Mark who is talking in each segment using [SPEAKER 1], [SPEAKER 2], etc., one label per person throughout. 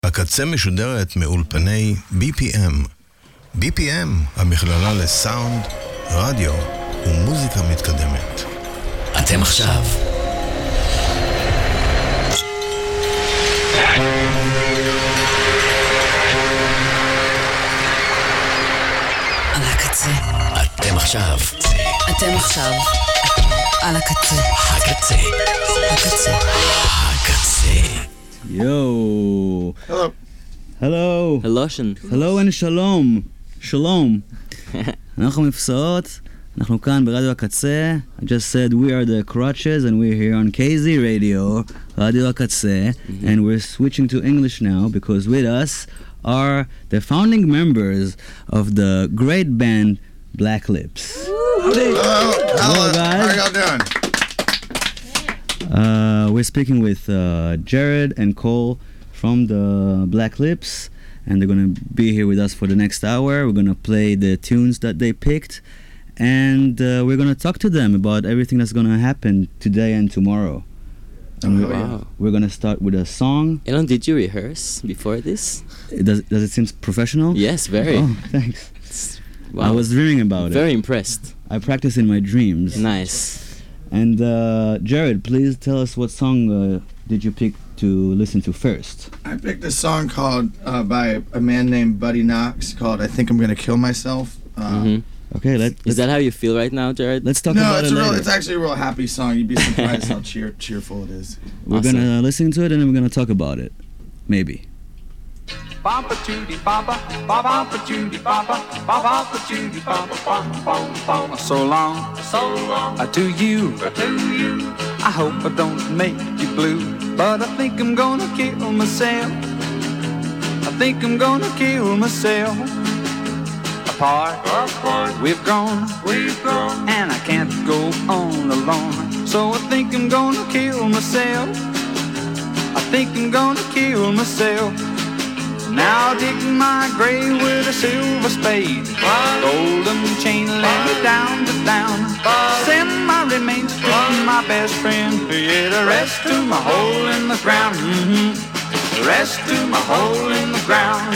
[SPEAKER 1] הקצה משודרת מאולפני BPM. BPM, המכללה לסאונד, רדיו ומוזיקה מתקדמת.
[SPEAKER 2] אתם עכשיו
[SPEAKER 3] על הקצה.
[SPEAKER 2] אתם עכשיו
[SPEAKER 3] אתם עכשיו על הקצה.
[SPEAKER 2] הקצה.
[SPEAKER 3] הקצה.
[SPEAKER 2] הקצה.
[SPEAKER 4] Yo.
[SPEAKER 5] Hello.
[SPEAKER 4] Hello. Hello and shalom. Shalom. אנחנו מבשעות. אנחנו כאן ברדיו הקצה. I just said we are the Crutches and we're here on KZ Radio, רדיו הקצה, and we're switching to English now because with us are the founding members of the great band Black Lips.
[SPEAKER 5] Hello,
[SPEAKER 4] guys.
[SPEAKER 5] How y'all doing?
[SPEAKER 4] We're speaking with Jared and Cole from the Black Lips, and they're going to be here with us for the next hour. We're going to play the tunes that they picked, and we're going to talk to them about everything that's going to happen today and tomorrow. And we're going to start with a song.
[SPEAKER 6] Elon, did you rehearse before this?
[SPEAKER 4] Does it seem professional?
[SPEAKER 6] Yes, very.
[SPEAKER 4] Oh, thanks.
[SPEAKER 6] Wow.
[SPEAKER 4] I was dreaming about it.
[SPEAKER 6] Very impressed.
[SPEAKER 4] I practice in my dreams.
[SPEAKER 6] Nice.
[SPEAKER 4] And Jared, please tell us what song did you pick to listen to first?
[SPEAKER 5] I picked a song called by a man named Buddy Knox called "I Think I'm Gonna Kill Myself."
[SPEAKER 4] Okay,
[SPEAKER 6] Is that how you feel right now, Jared?
[SPEAKER 4] let's talk
[SPEAKER 5] No,
[SPEAKER 4] about it later.
[SPEAKER 5] it's actually a real happy song. You'd be surprised how cheerful it is.
[SPEAKER 4] We're gonna listen to it and then we're gonna talk about it. Maybe.
[SPEAKER 7] Papa Judy Papa, Papa Judy Papa, Papa Judy Papa, Papa. So long to you. I hope I don't make you blue, but I think I'm gonna kill myself. I think I'm gonna kill myself. Apart, we've grown, and I can't go on alone. So I think I'm gonna kill myself. I think I'm gonna kill myself. Now dig my grave with a silver spade, golden chain let me down to down. Send my remains to my best friend, yeah, the rest to my hole in the ground. The rest to my hole in the ground.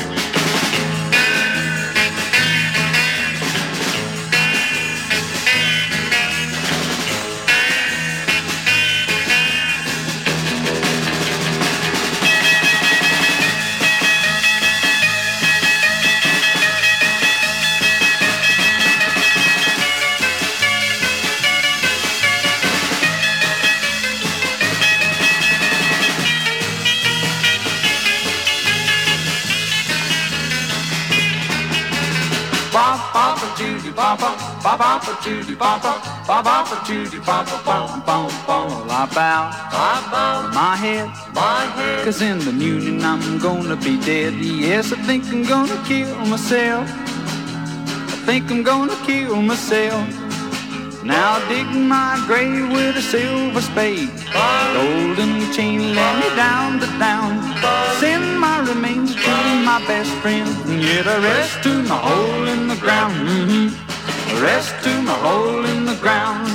[SPEAKER 7] Papa Judy Papa, Papa Judy Papa, Papa Judy Papa, I bow my head, 'cause in the union I'm gonna be dead. Yes, I think I'm gonna kill myself. I think I'm gonna kill myself. Now dig my grave with a silver spade, golden chain let me down to down. Send my remains to my best friend, yeah, the rest to my hole in the ground. The rest to my hole in the ground.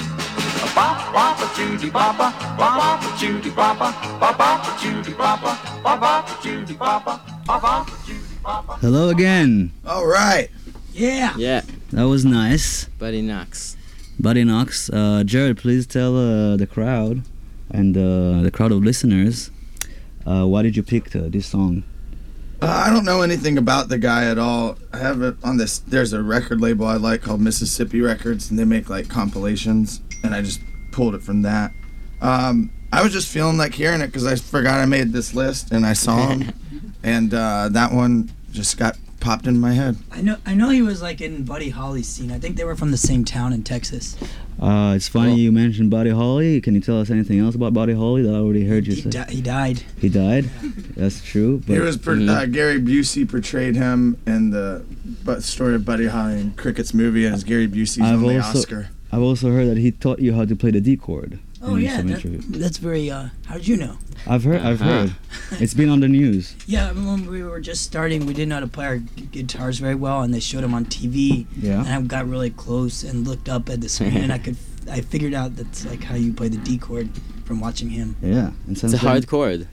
[SPEAKER 7] Papa Judy Papa, Papa Judy Papa, Papa Judy Papa, Papa Judy Papa, Papa Judy Papa.
[SPEAKER 4] Hello again.
[SPEAKER 5] All right.
[SPEAKER 6] Yeah.
[SPEAKER 4] That was nice.
[SPEAKER 6] Buddy Knox.
[SPEAKER 4] Buddy Knox. Jared, please tell the crowd and the crowd of listeners why did you pick this song?
[SPEAKER 5] I don't know anything about the guy at all. I have it on this. There's a record label I like called Mississippi Records, and they make like compilations, and I just pulled it from that. I was just feeling like hearing it because I forgot I made this list, and I saw him, and that one just got popped in my head.
[SPEAKER 8] I know he was like in Buddy Holly's scene. I think they were from the same town in Texas.
[SPEAKER 4] It's funny you mentioned Buddy Holly. Can you tell us anything else about Buddy Holly that I already heard you say?
[SPEAKER 8] He died.
[SPEAKER 4] He died? That's true. But
[SPEAKER 5] It was Gary Busey portrayed him in the story of Buddy Holly in Cricket's movie as Gary Busey's only Oscar.
[SPEAKER 4] I've also heard that he taught you how to play the D chord.
[SPEAKER 8] Oh yeah, that's very. How did you know?
[SPEAKER 4] I've heard. It's been on the news.
[SPEAKER 8] Yeah, when we were just starting, we didn't know how to play our guitars very well, and they showed them on TV.
[SPEAKER 4] Yeah.
[SPEAKER 8] And I got really close and looked up at the screen, and I figured out that's like how you play the D chord from watching him.
[SPEAKER 4] Yeah.
[SPEAKER 6] It's a hard chord.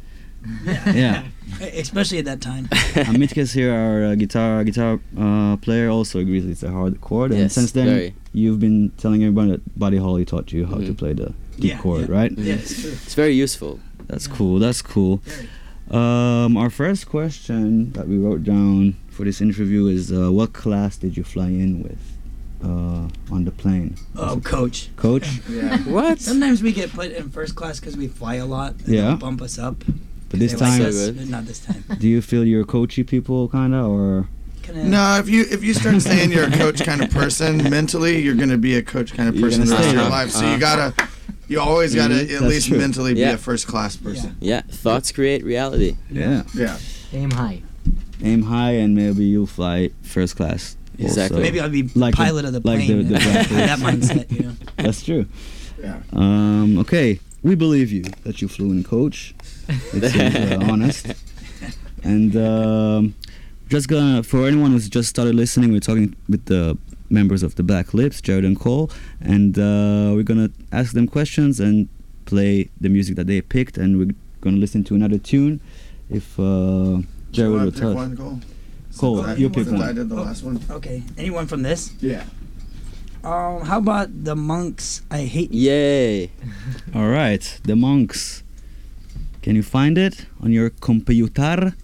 [SPEAKER 4] Yeah.
[SPEAKER 8] Especially at that time.
[SPEAKER 4] Mitkas here, our guitar player, also agrees it's a hard chord. And
[SPEAKER 6] Yes,
[SPEAKER 4] since then,
[SPEAKER 6] very.
[SPEAKER 4] you've been telling everyone that Buddy Holly taught you how to play the deep chord, right?
[SPEAKER 8] Yeah, it's true.
[SPEAKER 6] It's very useful.
[SPEAKER 4] That's cool. That's cool. Our first question that we wrote down for this interview is, what class did you fly in with on the plane?
[SPEAKER 8] Oh, coach.
[SPEAKER 4] Coach?
[SPEAKER 5] Yeah.
[SPEAKER 6] What?
[SPEAKER 8] Sometimes we get put in first class because we fly a lot. And
[SPEAKER 4] Yeah.
[SPEAKER 8] they'll bump us up.
[SPEAKER 4] But this
[SPEAKER 8] They like
[SPEAKER 4] time,
[SPEAKER 8] us,
[SPEAKER 6] So good.
[SPEAKER 8] but not this time.
[SPEAKER 4] do you feel you're coachy people, kinda, or?
[SPEAKER 8] Kinda,
[SPEAKER 5] No, if you start saying you're a coach kind of person, mentally you're gonna be a coach kind of
[SPEAKER 4] You're
[SPEAKER 5] person the
[SPEAKER 4] gonna
[SPEAKER 5] rest of
[SPEAKER 4] stay
[SPEAKER 5] your
[SPEAKER 4] there.
[SPEAKER 5] life. So you always gotta at
[SPEAKER 4] That's
[SPEAKER 5] least
[SPEAKER 4] true.
[SPEAKER 5] mentally be
[SPEAKER 6] Yeah.
[SPEAKER 5] a first class person.
[SPEAKER 6] Yeah, thoughts create reality.
[SPEAKER 4] Yeah.
[SPEAKER 5] Yeah.
[SPEAKER 9] Aim high.
[SPEAKER 4] Aim high, and maybe you'll fly first class.
[SPEAKER 6] Exactly.
[SPEAKER 4] also.
[SPEAKER 8] Maybe I'll be
[SPEAKER 4] Like the-
[SPEAKER 8] pilot of the
[SPEAKER 4] like
[SPEAKER 8] plane.
[SPEAKER 4] the Black
[SPEAKER 8] that
[SPEAKER 4] Hawks.
[SPEAKER 8] mindset, you know.
[SPEAKER 4] That's true.
[SPEAKER 5] Yeah.
[SPEAKER 4] Okay, we believe you that you flew in, coach. It seems honest. And just gonna, for anyone who's just started listening, we're talking with the members of the Black Lips, Jared and Cole, and we're gonna ask them questions and play the music that they picked, and we're gonna listen to another tune. If Jared will
[SPEAKER 5] pick
[SPEAKER 4] tell us.
[SPEAKER 5] one, Cole.
[SPEAKER 4] Cole,
[SPEAKER 5] Since
[SPEAKER 4] you pick
[SPEAKER 5] since
[SPEAKER 4] one.
[SPEAKER 5] I did the last one.
[SPEAKER 8] Okay. Anyone from this?
[SPEAKER 5] Yeah.
[SPEAKER 8] How about the Monks? I hate you.
[SPEAKER 6] Yay.
[SPEAKER 4] All right, the Monks. Can you find it on your computer?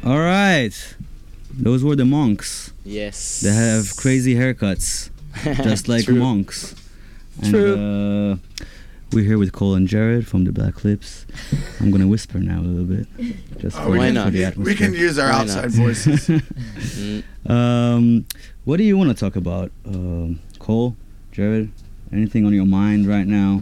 [SPEAKER 4] All right. Those were the monks.
[SPEAKER 6] Yes.
[SPEAKER 4] They have crazy haircuts, just like
[SPEAKER 6] True.
[SPEAKER 4] monks. And,
[SPEAKER 6] True.
[SPEAKER 4] we're here with Cole and Jared from the Black Clips. I'm gonna whisper now a little bit, just for,
[SPEAKER 6] why
[SPEAKER 4] for
[SPEAKER 6] not?
[SPEAKER 4] the
[SPEAKER 5] We
[SPEAKER 4] atmosphere.
[SPEAKER 5] can use our
[SPEAKER 6] Why
[SPEAKER 5] outside
[SPEAKER 6] not?
[SPEAKER 5] voices.
[SPEAKER 4] What do you want to talk about, Cole, Jared? Anything on your mind right now?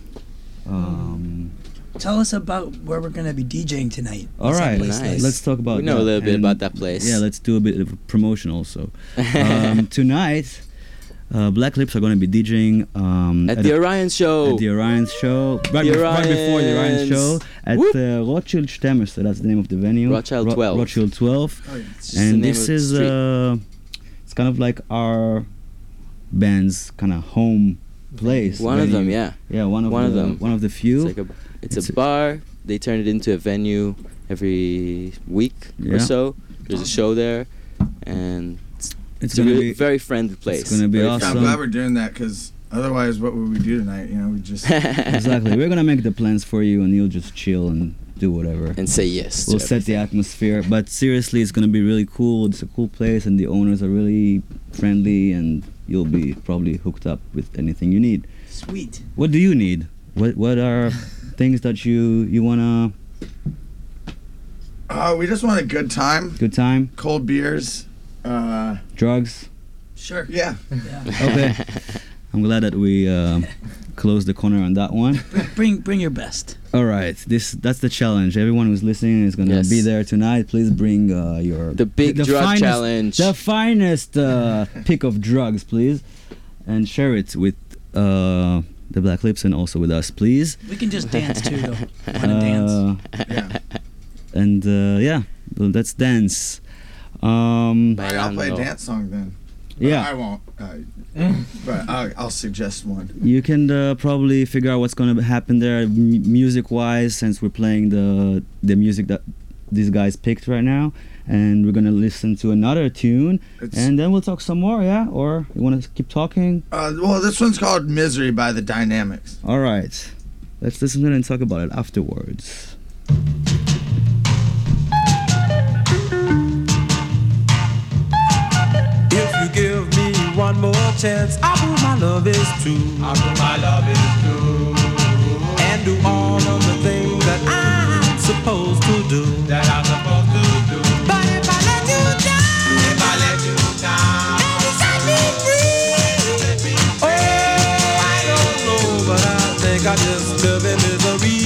[SPEAKER 8] Tell us about where we're gonna be DJing tonight.
[SPEAKER 4] All
[SPEAKER 8] What's that
[SPEAKER 4] right,
[SPEAKER 8] place
[SPEAKER 6] Nice.
[SPEAKER 8] like?
[SPEAKER 4] let's talk about.
[SPEAKER 6] We know
[SPEAKER 4] that.
[SPEAKER 6] a little bit
[SPEAKER 4] And
[SPEAKER 6] about that place.
[SPEAKER 4] Yeah, let's do a bit of a promotion also. Tonight, Black Lips are going to be DJing
[SPEAKER 6] At the Orion Show.
[SPEAKER 4] At the Orion Show, right,
[SPEAKER 6] The
[SPEAKER 4] right before the Orion Show, at
[SPEAKER 6] Whoop.
[SPEAKER 4] Rothschild 12, that's the name of the venue.
[SPEAKER 6] Rothschild 12.
[SPEAKER 4] Rothschild 12.
[SPEAKER 5] Oh, it's
[SPEAKER 6] the
[SPEAKER 4] And
[SPEAKER 6] name
[SPEAKER 4] this
[SPEAKER 6] of the
[SPEAKER 4] is,
[SPEAKER 6] street.
[SPEAKER 4] it's kind of like our band's kind of home place.
[SPEAKER 6] One of them,
[SPEAKER 4] venue.
[SPEAKER 6] yeah.
[SPEAKER 4] Yeah, one of
[SPEAKER 6] them.
[SPEAKER 4] One of the few.
[SPEAKER 6] It's
[SPEAKER 4] It's
[SPEAKER 6] a bar. They turn it into a venue every week
[SPEAKER 4] Yeah.
[SPEAKER 6] or so. There's a show there, and
[SPEAKER 4] it's
[SPEAKER 6] it's a
[SPEAKER 4] going to
[SPEAKER 6] really
[SPEAKER 4] be
[SPEAKER 6] very friendly place.
[SPEAKER 4] gonna be
[SPEAKER 6] Very
[SPEAKER 4] awesome.
[SPEAKER 5] I'm
[SPEAKER 6] friendly.
[SPEAKER 5] glad we're doing that because otherwise, what would we do tonight? You know, we just.
[SPEAKER 4] exactly. We're gonna make the plans for you, and you'll just chill and do whatever.
[SPEAKER 6] And say yes. to
[SPEAKER 4] We'll set the atmosphere, but seriously, it's gonna be really cool. It's a cool place, and the owners are really friendly, and you'll be probably hooked up with anything you need.
[SPEAKER 8] Sweet.
[SPEAKER 4] What do you need? What are things that you wanna?
[SPEAKER 5] We just want a good time,
[SPEAKER 4] Good time,
[SPEAKER 5] cold beers.
[SPEAKER 4] drugs.
[SPEAKER 8] Sure.
[SPEAKER 5] Yeah.
[SPEAKER 8] Yeah.
[SPEAKER 4] Okay. I'm glad that we closed the corner on that one.
[SPEAKER 8] Bring your best.
[SPEAKER 4] All right, that's the challenge. Everyone who's listening is gonna
[SPEAKER 6] Yes.
[SPEAKER 4] be there tonight. Please bring your
[SPEAKER 6] The big drug
[SPEAKER 4] finest,
[SPEAKER 6] challenge.
[SPEAKER 4] the finest pick of drugs, please, and share it with the Black Lips and also with us, please.
[SPEAKER 8] We can just dance too, though. Want to dance?
[SPEAKER 5] Yeah.
[SPEAKER 4] And yeah, let's dance.
[SPEAKER 5] All right, I'll play a
[SPEAKER 6] Bailando.
[SPEAKER 5] dance song then. I
[SPEAKER 4] Yeah,
[SPEAKER 5] won't. But I'll suggest one.
[SPEAKER 4] you can probably figure out what's gonna happen there, music-wise, since we're playing the music that these guys picked right now, and we're gonna listen to another tune, and then we'll talk some more. Yeah, or you want to keep talking?
[SPEAKER 5] Well, this one's called "Misery" by the Dynamics.
[SPEAKER 4] All right, let's listen to it and talk about it afterwards.
[SPEAKER 9] If you give me one more chance, I'll prove my love is true. And do all of the things that I'm supposed to do. But if I let you down, and you set me free, oh, I don't know, but I think I just live in misery.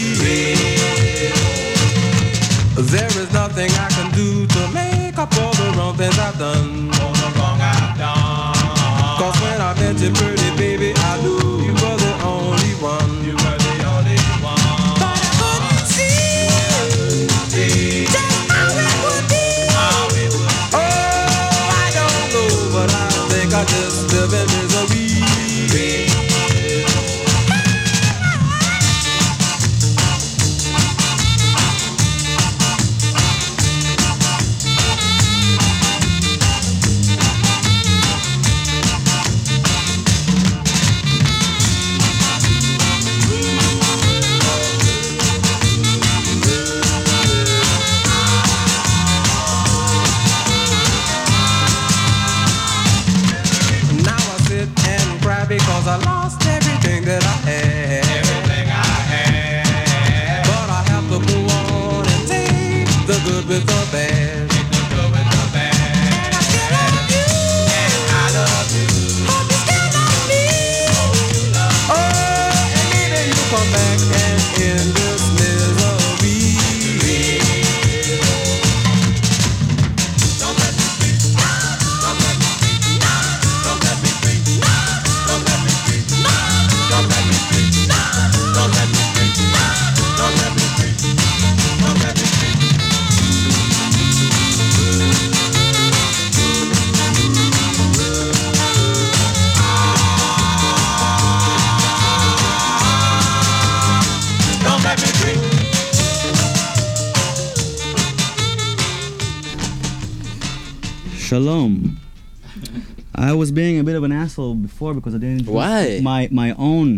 [SPEAKER 9] There is nothing I can do to make up all the wrong things I've done. Cause when I met you, pretty baby, I knew you were the only one. But I couldn't see just how it would be. Oh, I don't know, but I think I just live in misery. Now I sit and cry because I lost everything that I had. But I have to move on and take the good with the bad. And I still love you. But you still love me. Oh, and maybe you come back and end this misery. Don't let me be. Don't let me be. Don't let me be. Don't let me be. Don't let me be. Don't let me be. Don't let me be. Don't let me be. Don't let me be.
[SPEAKER 4] Shalom. I was being a bit of an asshole before because I didn't introduce
[SPEAKER 6] Why?
[SPEAKER 4] my own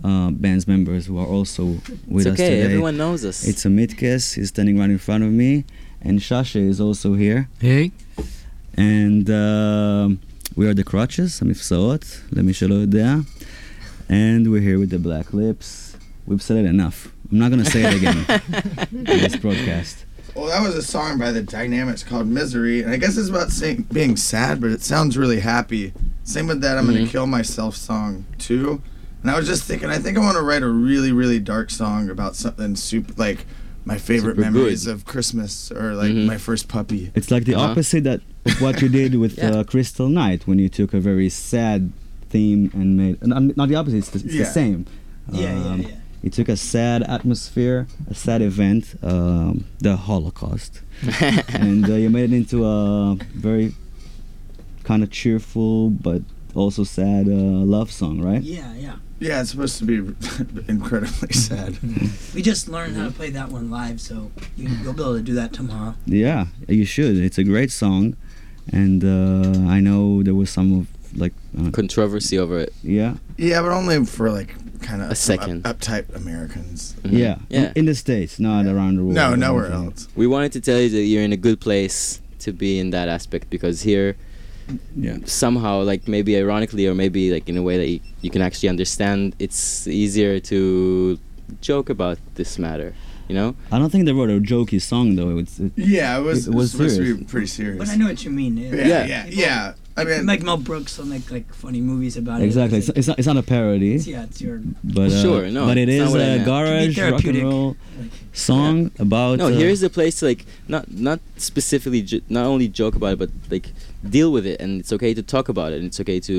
[SPEAKER 4] band's members who are also with
[SPEAKER 6] It's
[SPEAKER 4] us
[SPEAKER 6] okay,
[SPEAKER 4] today.
[SPEAKER 6] everyone knows us.
[SPEAKER 4] It's Amitkes, he's standing right in front of me, and Shasha is also here.
[SPEAKER 10] Hey.
[SPEAKER 4] And we are the Crutches, המפסעות, למי שלא יודע. And we're here with the Black Lips. We've said it enough. I'm not going to say it again in this broadcast.
[SPEAKER 5] Well, that was a song by the Dynamics called Misery, and I guess it's about being sad, but it sounds really happy. Same with that I'm Gonna Kill Myself song, too. And I was just thinking, I think I want to write a really, really dark song about something super, like my favorite
[SPEAKER 6] Super
[SPEAKER 5] memories
[SPEAKER 6] good.
[SPEAKER 5] of Christmas, or like my first puppy.
[SPEAKER 4] It's like the opposite of what you did with Crystal Night, when you took a very sad theme and made... Not the opposite, it's the same.
[SPEAKER 8] Yeah.
[SPEAKER 4] You took a sad atmosphere, a sad event, the Holocaust, and you made it into a very kind of cheerful but also sad love song, right?
[SPEAKER 8] Yeah.
[SPEAKER 5] Yeah, it's supposed to be incredibly sad.
[SPEAKER 8] We just learned how to play that one live, so you'll be able to do that tomorrow.
[SPEAKER 4] Yeah, you should. It's a great song, and I know there was some of like
[SPEAKER 6] controversy over it.
[SPEAKER 4] Yeah.
[SPEAKER 5] Yeah, but only for like kind of
[SPEAKER 6] a second.
[SPEAKER 5] Uptight Americans.
[SPEAKER 4] Yeah. In the States, not around the world.
[SPEAKER 5] No, nowhere else.
[SPEAKER 6] We wanted to tell you that you're in a good place to be in that aspect, because here, somehow, like maybe ironically or maybe like in a way that you can actually understand, it's easier to joke about this matter, you know?
[SPEAKER 4] I don't think they wrote a jokey song though. It was
[SPEAKER 5] supposed
[SPEAKER 4] serious.
[SPEAKER 5] to be pretty serious.
[SPEAKER 8] But I know what you mean.
[SPEAKER 5] Yeah. I mean,
[SPEAKER 8] like Mel Brooks will make like funny movies about it.
[SPEAKER 4] Exactly. It's not a parody.
[SPEAKER 8] It's your.
[SPEAKER 4] But
[SPEAKER 6] sure, no.
[SPEAKER 4] But it
[SPEAKER 6] it's
[SPEAKER 4] is
[SPEAKER 6] not what I
[SPEAKER 4] a
[SPEAKER 6] meant.
[SPEAKER 4] garage rock and roll song about.
[SPEAKER 6] No, here's the place to like not specifically not only joke about it, but like deal with it, and it's okay to talk about it, and it's okay to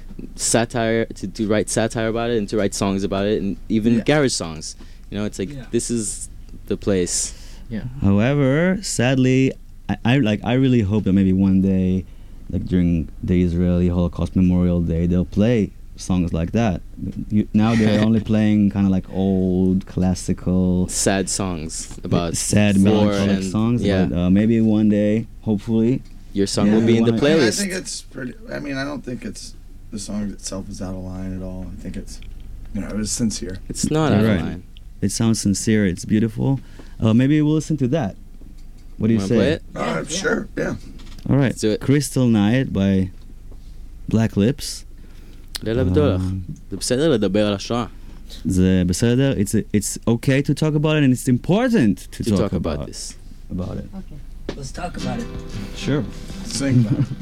[SPEAKER 6] to write satire about it, and to write songs about it, and even garage songs. You know, it's like this is the place.
[SPEAKER 10] Yeah.
[SPEAKER 4] However, sadly, I really hope that maybe one day, like during the Israeli Holocaust Memorial Day, they'll play songs like that. Now they're only playing kind of like old classical
[SPEAKER 6] sad songs about
[SPEAKER 4] sad melancholic songs.
[SPEAKER 6] Yeah.
[SPEAKER 4] But maybe one day, hopefully,
[SPEAKER 6] your song will be in the playlist.
[SPEAKER 5] I think it's pretty. I mean, I don't think it's the song itself is out of line at all. I think it's, it was sincere.
[SPEAKER 6] It's not out of line.
[SPEAKER 4] It sounds sincere. It's beautiful. Maybe we'll listen to that. What do you say?
[SPEAKER 6] Play it?
[SPEAKER 5] Sure. Yeah.
[SPEAKER 4] All right.
[SPEAKER 6] Let's do it.
[SPEAKER 4] Crystal Night by Black Lips.
[SPEAKER 6] לילה בטוח. זה בסדר לדבר על השואה.
[SPEAKER 4] זה בסדר. It's okay to talk about it, and it's important to talk
[SPEAKER 6] about this.
[SPEAKER 4] About it.
[SPEAKER 8] Okay. Let's talk about it.
[SPEAKER 4] Sure.
[SPEAKER 5] Sing about it.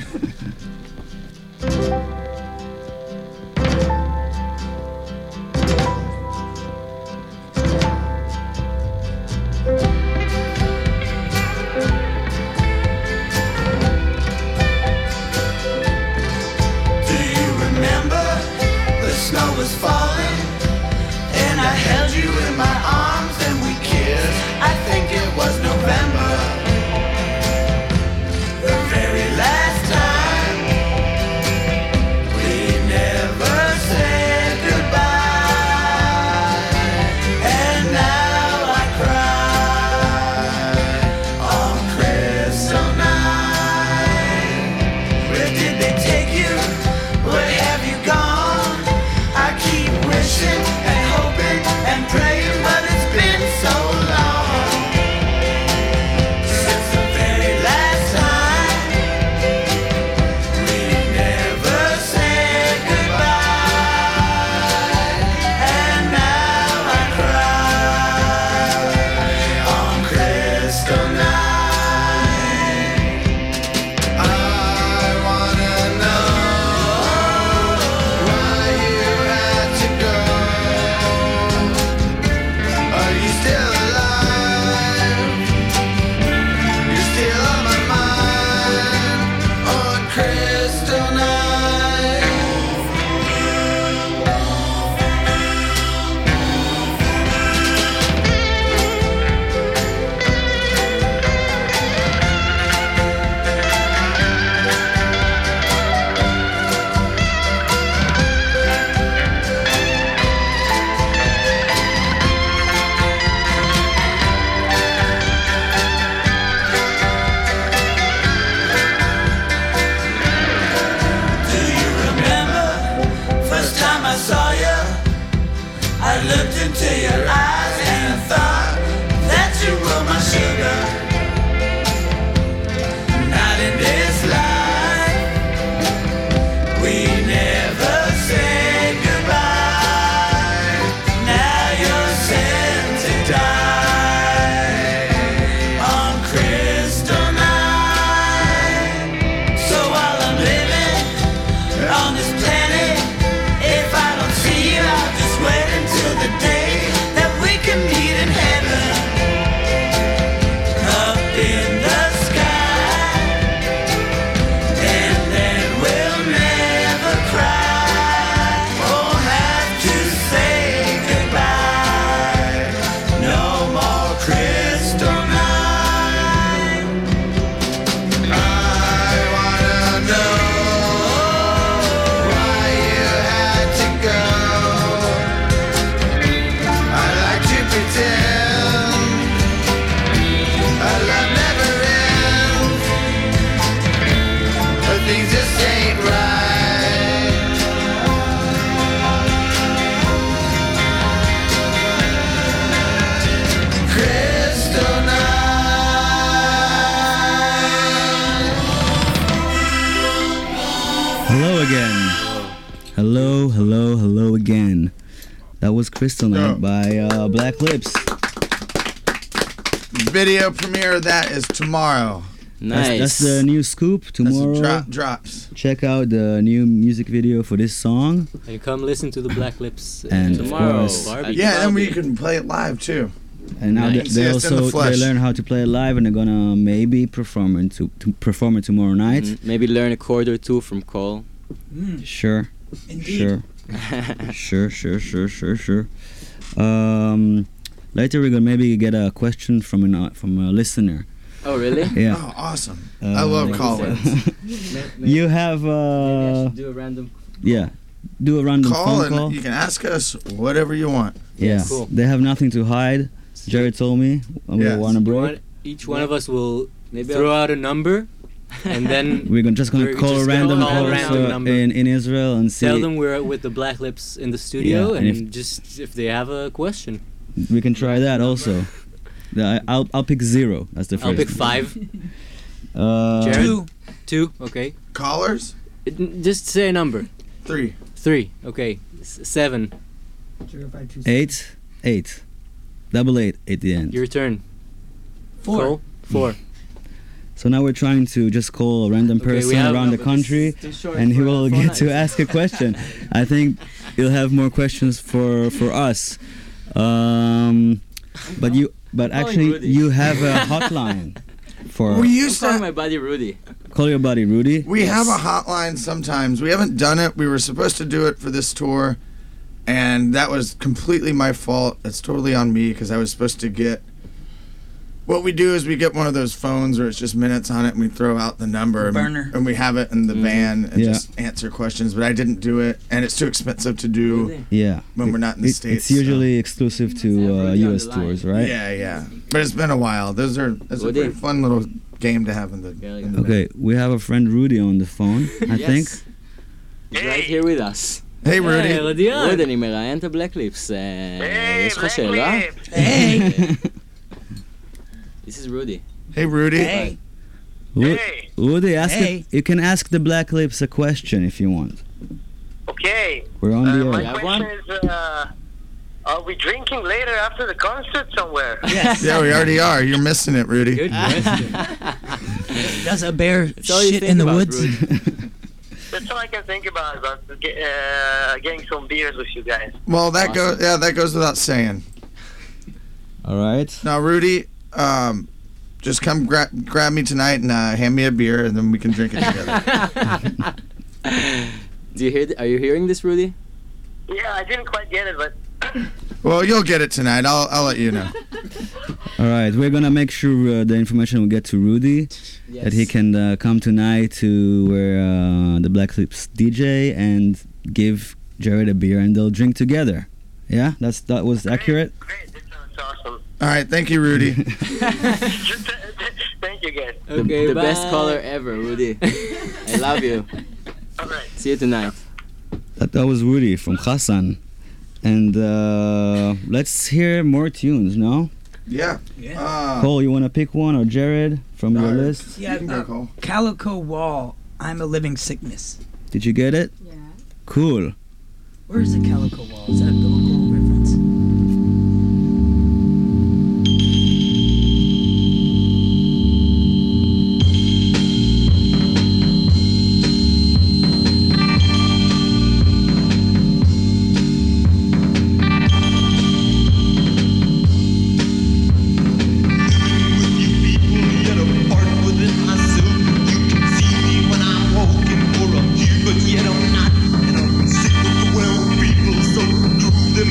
[SPEAKER 9] Snow was falling, and I held you in my arms and we kissed. I think it was November, the very last time.
[SPEAKER 4] again. Hello again. That was Crystal Night by Black Lips.
[SPEAKER 5] Video premiere of that is tomorrow.
[SPEAKER 6] Nice.
[SPEAKER 4] That's the new scoop tomorrow.
[SPEAKER 5] That's the drops.
[SPEAKER 4] Check out the new music video for this song.
[SPEAKER 10] And come listen to the Black Lips
[SPEAKER 4] And
[SPEAKER 6] tomorrow.
[SPEAKER 4] of course,
[SPEAKER 5] Yeah, then we can play it live too.
[SPEAKER 4] and now
[SPEAKER 5] Nice.
[SPEAKER 4] they
[SPEAKER 5] See us in the
[SPEAKER 4] also
[SPEAKER 5] flesh.
[SPEAKER 4] they learn how to play it live, and they're gonna maybe perform it to perform it tomorrow night.
[SPEAKER 6] Maybe learn a chord or two from Cole.
[SPEAKER 4] Sure.
[SPEAKER 8] Indeed.
[SPEAKER 4] Sure. Later we're gonna maybe get a question from a listener.
[SPEAKER 6] Oh, really?
[SPEAKER 4] Yeah.
[SPEAKER 5] Oh, awesome. I love call-ins.
[SPEAKER 4] You have
[SPEAKER 6] do a random.
[SPEAKER 4] do a random
[SPEAKER 5] Call
[SPEAKER 4] phone
[SPEAKER 5] and
[SPEAKER 4] call.
[SPEAKER 5] you can ask us whatever you want.
[SPEAKER 4] Yeah.
[SPEAKER 10] Cool.
[SPEAKER 4] They have nothing to hide. Jared told me when
[SPEAKER 5] Yes.
[SPEAKER 4] we want a break.
[SPEAKER 10] Each one of us will
[SPEAKER 6] Maybe
[SPEAKER 10] throw out a number, and then
[SPEAKER 4] We're just gonna
[SPEAKER 10] We're
[SPEAKER 4] call
[SPEAKER 10] just
[SPEAKER 4] a
[SPEAKER 10] gonna
[SPEAKER 4] random
[SPEAKER 10] call a
[SPEAKER 4] person
[SPEAKER 10] random number.
[SPEAKER 4] in Israel and see.
[SPEAKER 10] tell them we're with the Black Lips in the studio,
[SPEAKER 4] Yeah, and
[SPEAKER 10] and just if they have a question.
[SPEAKER 4] We can try that also. I'll pick 0. That's the first.
[SPEAKER 10] I'll pick 5.
[SPEAKER 4] Jared?
[SPEAKER 10] Jared? 2. Okay.
[SPEAKER 5] Callers?
[SPEAKER 10] Just say a number.
[SPEAKER 5] 3.
[SPEAKER 10] 3. Okay. 7.
[SPEAKER 4] 8. 8. Double 8 at the end.
[SPEAKER 10] Your turn.
[SPEAKER 8] 4.
[SPEAKER 10] Cole? 4.
[SPEAKER 4] So now we're trying to just call a random
[SPEAKER 10] Okay, we
[SPEAKER 4] person
[SPEAKER 10] have-
[SPEAKER 4] around
[SPEAKER 10] no,
[SPEAKER 4] the
[SPEAKER 10] but
[SPEAKER 4] country,
[SPEAKER 6] too short
[SPEAKER 4] and he
[SPEAKER 6] for
[SPEAKER 4] will
[SPEAKER 6] a
[SPEAKER 4] get
[SPEAKER 6] phone
[SPEAKER 4] to
[SPEAKER 6] line.
[SPEAKER 4] ask a question. I think he'll have more questions for us. But actually,
[SPEAKER 6] Rudy.
[SPEAKER 4] you have a hotline for.
[SPEAKER 5] We
[SPEAKER 6] I'm
[SPEAKER 5] used
[SPEAKER 6] calling
[SPEAKER 5] to.
[SPEAKER 6] my buddy Rudy.
[SPEAKER 4] Call your buddy Rudy.
[SPEAKER 5] We have a hotline sometimes. We haven't done it. We were supposed to do it for this tour, and that was completely my fault. It's totally on me because I was supposed to get. What we do is we get one of those phones where it's just minutes on it, and we throw out the number, and we have it in the van and
[SPEAKER 4] Yeah.
[SPEAKER 5] just answer questions. But I didn't do it, and it's too expensive to do
[SPEAKER 4] Yeah.
[SPEAKER 5] when we're not in the
[SPEAKER 4] It's
[SPEAKER 5] States.
[SPEAKER 4] usually exclusive to
[SPEAKER 6] Rudy on
[SPEAKER 4] U.S.
[SPEAKER 6] the line.
[SPEAKER 4] tours,
[SPEAKER 5] so.
[SPEAKER 4] right?
[SPEAKER 5] Yeah. But it's been a while. That's a
[SPEAKER 6] Rudy.
[SPEAKER 5] pretty fun little game to have in the. in the
[SPEAKER 4] Okay, we have a friend Rudy on the phone, I think.
[SPEAKER 6] Yes. He's right here with us.
[SPEAKER 5] Hey, Rudy.
[SPEAKER 10] Hey, רדיאן.
[SPEAKER 6] רוד, אני מראיין את הבלק ליפס. יש לך שאלה?
[SPEAKER 8] Hey.
[SPEAKER 6] This is Rudy.
[SPEAKER 5] Hey, Rudy.
[SPEAKER 8] Hey.
[SPEAKER 4] Rudy,
[SPEAKER 8] Hey.
[SPEAKER 4] you can ask the Black Lips a question if you want.
[SPEAKER 11] Okay.
[SPEAKER 4] We're on the
[SPEAKER 11] My
[SPEAKER 4] air.
[SPEAKER 11] question is, are we drinking later after the concert somewhere?
[SPEAKER 8] Yes.
[SPEAKER 5] Yeah, we already are. You're missing it, Rudy.
[SPEAKER 10] Good question.
[SPEAKER 8] Does a bear
[SPEAKER 6] all you
[SPEAKER 8] shit
[SPEAKER 6] think
[SPEAKER 8] in the
[SPEAKER 6] about,
[SPEAKER 8] woods?
[SPEAKER 6] Rudy.
[SPEAKER 11] That's all I can think about getting some beers with you guys.
[SPEAKER 5] Well, that goes without saying.
[SPEAKER 4] All right.
[SPEAKER 5] Now, Rudy, just come grab me tonight and hand me a beer, and then we can drink it together.
[SPEAKER 6] Do you hear? Are you hearing this, Rudy?
[SPEAKER 11] Yeah, I didn't quite get it, but
[SPEAKER 5] Well, you'll get it tonight. I'll let you know.
[SPEAKER 4] All right, we're gonna make sure the information will get to Rudy, that he can come tonight to where the Black Lips DJ and give Jared a beer, and they'll drink together. Yeah, that was accurate.
[SPEAKER 11] great. That sounds awesome.
[SPEAKER 5] All right, thank you, Rudy.
[SPEAKER 11] Thank you, guys.
[SPEAKER 10] Okay,
[SPEAKER 6] the
[SPEAKER 10] bye.
[SPEAKER 6] best caller ever, Rudy. I love you.
[SPEAKER 11] All right.
[SPEAKER 6] See you tonight.
[SPEAKER 4] That was Rudy from Hassan, and let's hear more tunes. No,
[SPEAKER 5] Yeah.
[SPEAKER 4] Cole, you wanna pick one, or Jared from your
[SPEAKER 5] Alright.
[SPEAKER 4] list?
[SPEAKER 5] You can go, Cole.
[SPEAKER 8] Calico Wall. I'm a living sickness.
[SPEAKER 4] Did you get it?
[SPEAKER 3] Yeah.
[SPEAKER 4] Cool.
[SPEAKER 8] Where's the Calico Wall? Is that a biblical reference?
[SPEAKER 9] But yet I'm not, and I'm sick of the well people, so prove them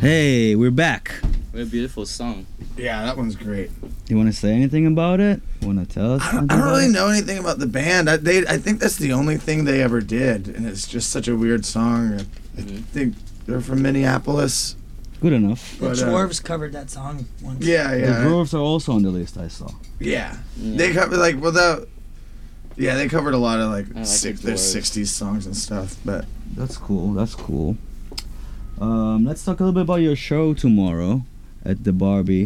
[SPEAKER 4] Hey, we're back.
[SPEAKER 6] What a beautiful song.
[SPEAKER 5] Yeah, that one's great.
[SPEAKER 4] You want to say anything about it? You want to tell us?
[SPEAKER 5] I don't really know anything about the band. I think that's the only thing they ever did, and it's just such a weird song. I think they're from Minneapolis.
[SPEAKER 4] Good enough.
[SPEAKER 8] The Dwarves covered that song once.
[SPEAKER 5] Yeah,
[SPEAKER 4] The Dwarves are also on the list, I saw.
[SPEAKER 5] Yeah. They covered they covered a lot of their '60s songs and stuff. But
[SPEAKER 4] that's cool. That's cool. Let's talk a little bit about your show tomorrow at the Barbie.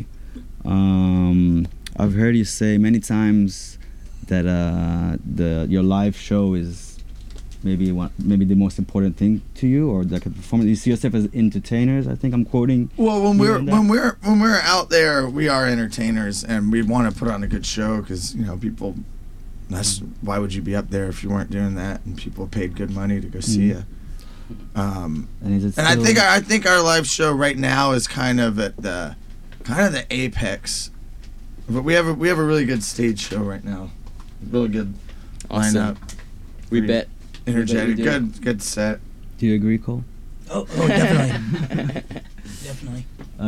[SPEAKER 4] I've heard you say many times that your live show is maybe the most important thing to you, or like a performance. You see yourself as entertainers. I think I'm quoting.
[SPEAKER 5] Well, when we're out there, we are entertainers, and we want to put on a good show because people. Why would you be up there if you weren't doing that? And people paid good money to go see you. And I think our live show right now is kind of at the apex. But we have a really good stage show right now. Really good lineup.
[SPEAKER 6] We bet.
[SPEAKER 5] Energetic. Good set.
[SPEAKER 4] Do you agree, Cole?
[SPEAKER 8] Oh, definitely. Definitely.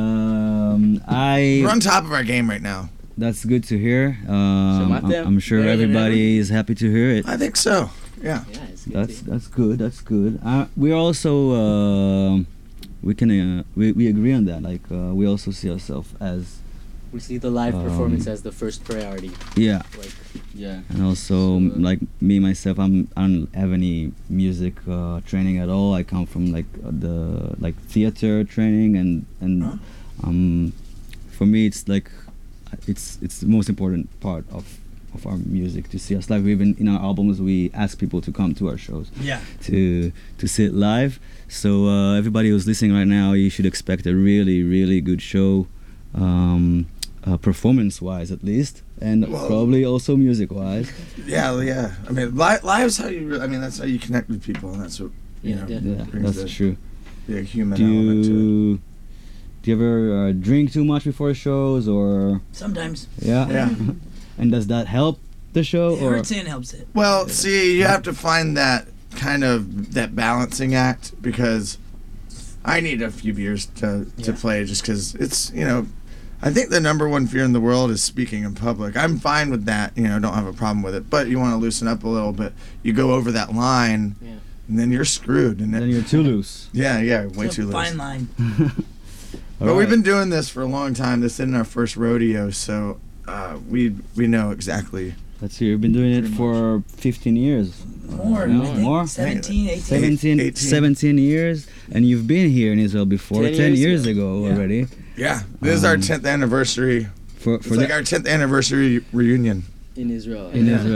[SPEAKER 5] We're on top of our game right now.
[SPEAKER 4] That's good to hear. I'm sure everybody is happy to hear it.
[SPEAKER 5] I think so. Yeah.
[SPEAKER 4] That's good. That's good. We also we agree on that. Like we also see ourselves as
[SPEAKER 10] we see the live performance as the first priority.
[SPEAKER 4] Yeah.
[SPEAKER 10] Yeah.
[SPEAKER 4] And also like me myself, I don't have any music training at all. I come from the theater training and for me it's like it's the most important part of our music to see us live. Even in our albums we ask people to come to our shows to see it live. So everybody who's listening right now, you should expect a really, really good show, performance wise at least, and probably also music wise.
[SPEAKER 5] Yeah. I mean live's how you that's how you connect with people, and that's what
[SPEAKER 4] that's true.
[SPEAKER 5] The human element to it.
[SPEAKER 4] Do you ever drink too much before shows, or
[SPEAKER 8] sometimes?
[SPEAKER 5] Yeah.
[SPEAKER 4] And does that help the show?
[SPEAKER 8] It hurts and helps it.
[SPEAKER 5] Well, see, you have to find that kind of that balancing act, because I need a few beers to play, just because it's I think the number one fear in the world is speaking in public. I'm fine with that, don't have a problem with it, but you want to loosen up a little bit. You go over that line, and then you're screwed. And
[SPEAKER 4] then you're too loose.
[SPEAKER 5] Yeah, way too loose.
[SPEAKER 8] Fine line.
[SPEAKER 5] But we've been doing this for a long time. This isn't our first rodeo, so we know exactly.
[SPEAKER 4] That's you've been doing it for 15 years.
[SPEAKER 8] More? 17, 18.
[SPEAKER 4] 17 years, and you've been here in Israel before 10 years ago already.
[SPEAKER 5] Yeah, this is our 10th anniversary. It's like our 10th anniversary reunion.
[SPEAKER 6] In Israel.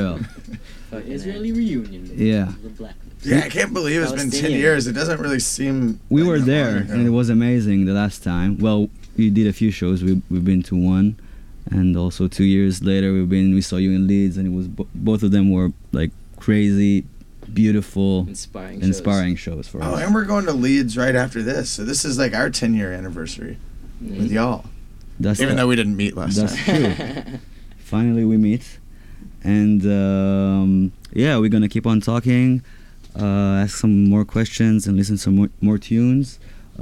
[SPEAKER 10] Israeli reunion.
[SPEAKER 4] Yeah.
[SPEAKER 10] The black.
[SPEAKER 5] Yeah, I can't believe it's been 10 years. It doesn't really seem.
[SPEAKER 4] We were there, and it was amazing the last time. Well, we did a few shows. We've been to one, and also 2 years later we saw you in Leeds, and it was both of them were like crazy, beautiful, inspiring shows for us.
[SPEAKER 5] Oh, and we're going to Leeds right after this, so this is like our 10-year anniversary with y'all. Even though we didn't meet last time.
[SPEAKER 4] That's true. Finally, we meet, and we're gonna keep on talking. Ask some more questions and listen to some more tunes.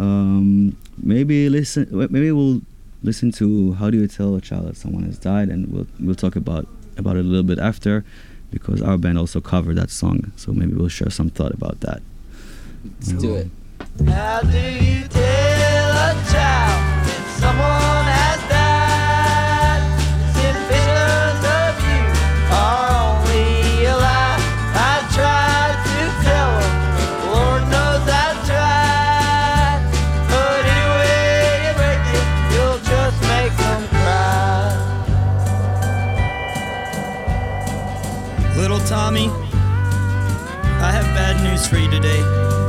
[SPEAKER 4] Maybe we'll listen to How Do You Tell a Child That Someone Has Died, and we'll talk about it a little bit after, because our band also covered that song, so maybe we'll share some thought about that.
[SPEAKER 6] Let's do it.
[SPEAKER 9] How do you tell a child that someone has died? If visions of you are only a lie, I tried to tell them, Lord knows I tried, but anyway you break it, you'll just make them cry.
[SPEAKER 12] Little Tommy, I have bad news for you today.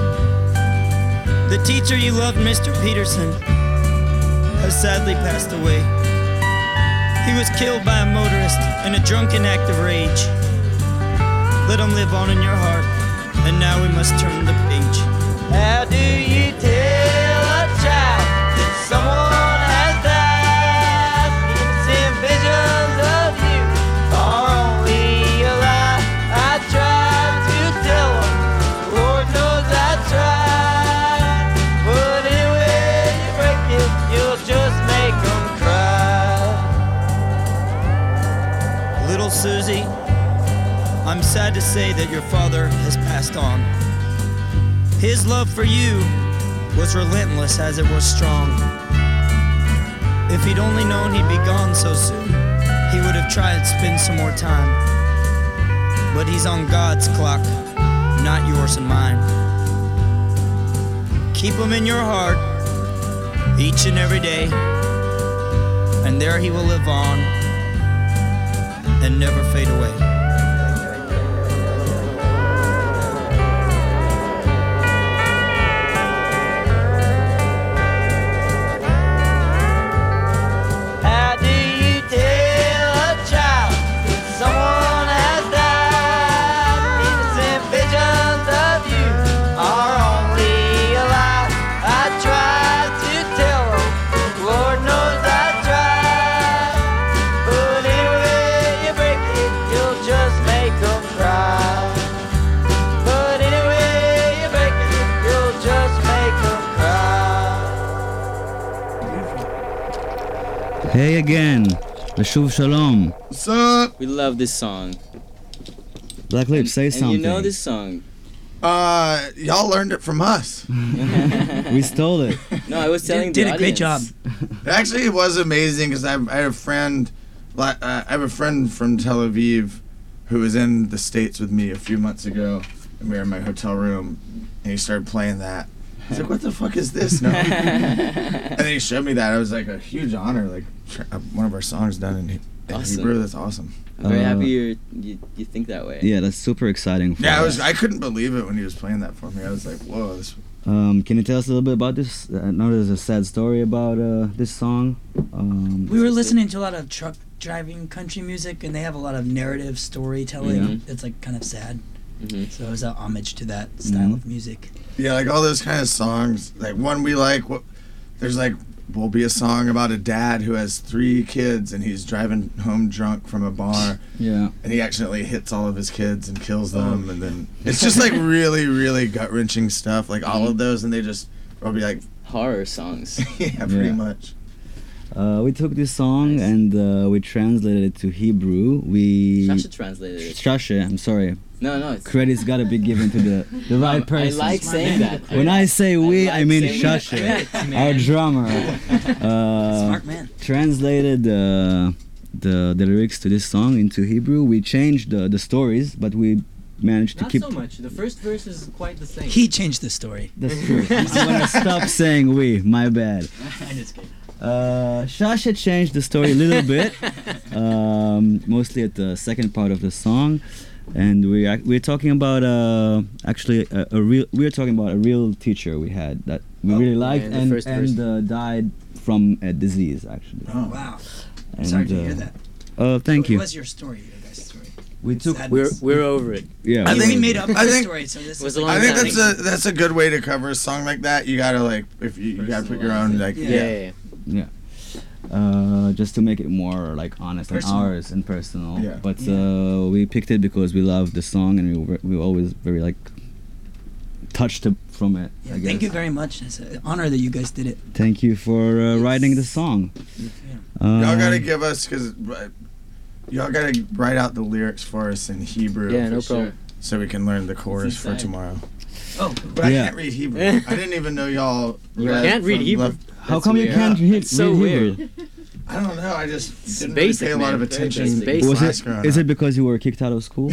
[SPEAKER 12] The teacher you loved, Mr. Peterson, has sadly passed away. He was killed by a motorist in a drunken act of rage. Let him live on in your heart, and now we must turn the page.
[SPEAKER 9] How do you tell a child that someone has died? Seeing visions of you are only a lie. I tried to tell them, Lord knows I tried, but anyway you break
[SPEAKER 12] sad to say that your father has passed on. His love for you was relentless as it was strong. If he'd only known he'd be gone so soon, he would have tried to spend some more time. But he's on God's clock, not yours and mine. Keep him in your heart each and every day, and there he will live on and never fade away.
[SPEAKER 13] How do you tell a child that someone has died? Innocent visions of you are only a lie. I tried to tell them, Lord knows I tried. But anyway you break it, you'll just make them cry. But anyway you break it, you'll just make them cry.
[SPEAKER 4] Hey again, ושוב שלום.
[SPEAKER 5] What's up?
[SPEAKER 6] We love this song.
[SPEAKER 4] Black Lips, say
[SPEAKER 6] And
[SPEAKER 4] something.
[SPEAKER 6] you know this song.
[SPEAKER 5] Y'all learned it from us.
[SPEAKER 4] We stole it.
[SPEAKER 6] No, I was telling
[SPEAKER 8] Did
[SPEAKER 6] the
[SPEAKER 8] a great job.
[SPEAKER 6] audience.
[SPEAKER 5] Actually, it was amazing because I had a friend. I have a friend from Tel Aviv who was in the States with me a few months ago, and we were in my hotel room, and he started playing that. I was like, "What the fuck is this?" now? And then he showed me that. It was like a huge honor, like one of our songs done in
[SPEAKER 6] Awesome.
[SPEAKER 5] Hebrew. That's awesome.
[SPEAKER 6] I'm very happy you think that way.
[SPEAKER 4] Yeah, that's super exciting. For
[SPEAKER 5] Yeah,
[SPEAKER 4] us.
[SPEAKER 5] I couldn't believe it when he was playing that for me. I was like, "Whoa!" This.
[SPEAKER 4] Can you tell us a little bit about this? I know there's a sad story about this song.
[SPEAKER 8] We were listening to a lot of truck driving country music, and they have a lot of narrative storytelling.
[SPEAKER 4] Yeah.
[SPEAKER 8] It's like kind of sad.
[SPEAKER 6] Mm-hmm.
[SPEAKER 8] So it was an homage to that style of music.
[SPEAKER 5] Yeah, like all those kind of songs. Like one we like. There's like will be a song about a dad who has 3 kids and he's driving home drunk from a bar.
[SPEAKER 4] Yeah.
[SPEAKER 5] And he accidentally hits all of his kids and kills them, and then it's just like really, really gut wrenching stuff. Like all of those, and they just will be like
[SPEAKER 6] horror songs.
[SPEAKER 5] Yeah, pretty much.
[SPEAKER 4] We took this song and we translated it to Hebrew.
[SPEAKER 6] Shasha translated it.
[SPEAKER 4] Shasha, I'm sorry.
[SPEAKER 6] No, it's...
[SPEAKER 4] Credit's gotta be given to the right person.
[SPEAKER 6] I like saying that.
[SPEAKER 4] When I say we, I mean Shasha, our drummer.
[SPEAKER 8] Smart man.
[SPEAKER 4] Translated the lyrics to this song into Hebrew. We changed the stories, but we managed to
[SPEAKER 10] Not
[SPEAKER 4] keep...
[SPEAKER 10] so much. The first verse is quite the same.
[SPEAKER 8] He changed the story.
[SPEAKER 4] That's true. I'm gonna stop saying we, my bad.
[SPEAKER 10] I'm just kidding.
[SPEAKER 4] Shasha changed the story a little bit, mostly at the second part of the song, and we're talking about we're talking about a real teacher we had that we really liked and died from a disease actually.
[SPEAKER 8] Oh wow!
[SPEAKER 4] And,
[SPEAKER 8] Sorry to hear that.
[SPEAKER 4] Thank you.
[SPEAKER 8] What was your story, your guys' story?
[SPEAKER 4] We took.
[SPEAKER 6] We're over it.
[SPEAKER 4] Yeah.
[SPEAKER 8] I think we made up the story, so this
[SPEAKER 6] was
[SPEAKER 8] is
[SPEAKER 6] a long
[SPEAKER 5] I think
[SPEAKER 6] time.
[SPEAKER 5] that's a good way to cover a song like that. You gotta like if you gotta put your own like
[SPEAKER 6] Yeah.
[SPEAKER 4] Just to make it more like honest
[SPEAKER 8] Personal.
[SPEAKER 4] and ours and personal.
[SPEAKER 5] Yeah.
[SPEAKER 4] But we picked it because we loved the song and we were always very like touched from it.
[SPEAKER 8] Yeah,
[SPEAKER 4] I guess.
[SPEAKER 8] thank you very much. It's an honor that you guys did it.
[SPEAKER 4] Thank you for writing the song.
[SPEAKER 5] Y'all gotta give us because y'all gotta write out the lyrics for us in Hebrew.
[SPEAKER 6] Yeah, no problem.
[SPEAKER 5] So we can learn the chorus for tomorrow.
[SPEAKER 8] Oh,
[SPEAKER 5] But I
[SPEAKER 4] Yeah.
[SPEAKER 5] can't read Hebrew. I didn't even know y'all.
[SPEAKER 6] You
[SPEAKER 5] read
[SPEAKER 6] can't read
[SPEAKER 5] from
[SPEAKER 6] Hebrew?
[SPEAKER 5] left-
[SPEAKER 4] How come you can't read
[SPEAKER 6] so
[SPEAKER 4] Hebrew?
[SPEAKER 6] weird.
[SPEAKER 5] I don't know. I just didn't
[SPEAKER 6] basic,
[SPEAKER 5] really pay a lot
[SPEAKER 6] man.
[SPEAKER 5] of
[SPEAKER 6] Very
[SPEAKER 5] attention.
[SPEAKER 6] basic.
[SPEAKER 4] Was
[SPEAKER 5] class
[SPEAKER 4] it?
[SPEAKER 5] growing
[SPEAKER 4] Is
[SPEAKER 5] up.
[SPEAKER 4] it because you were kicked out of school?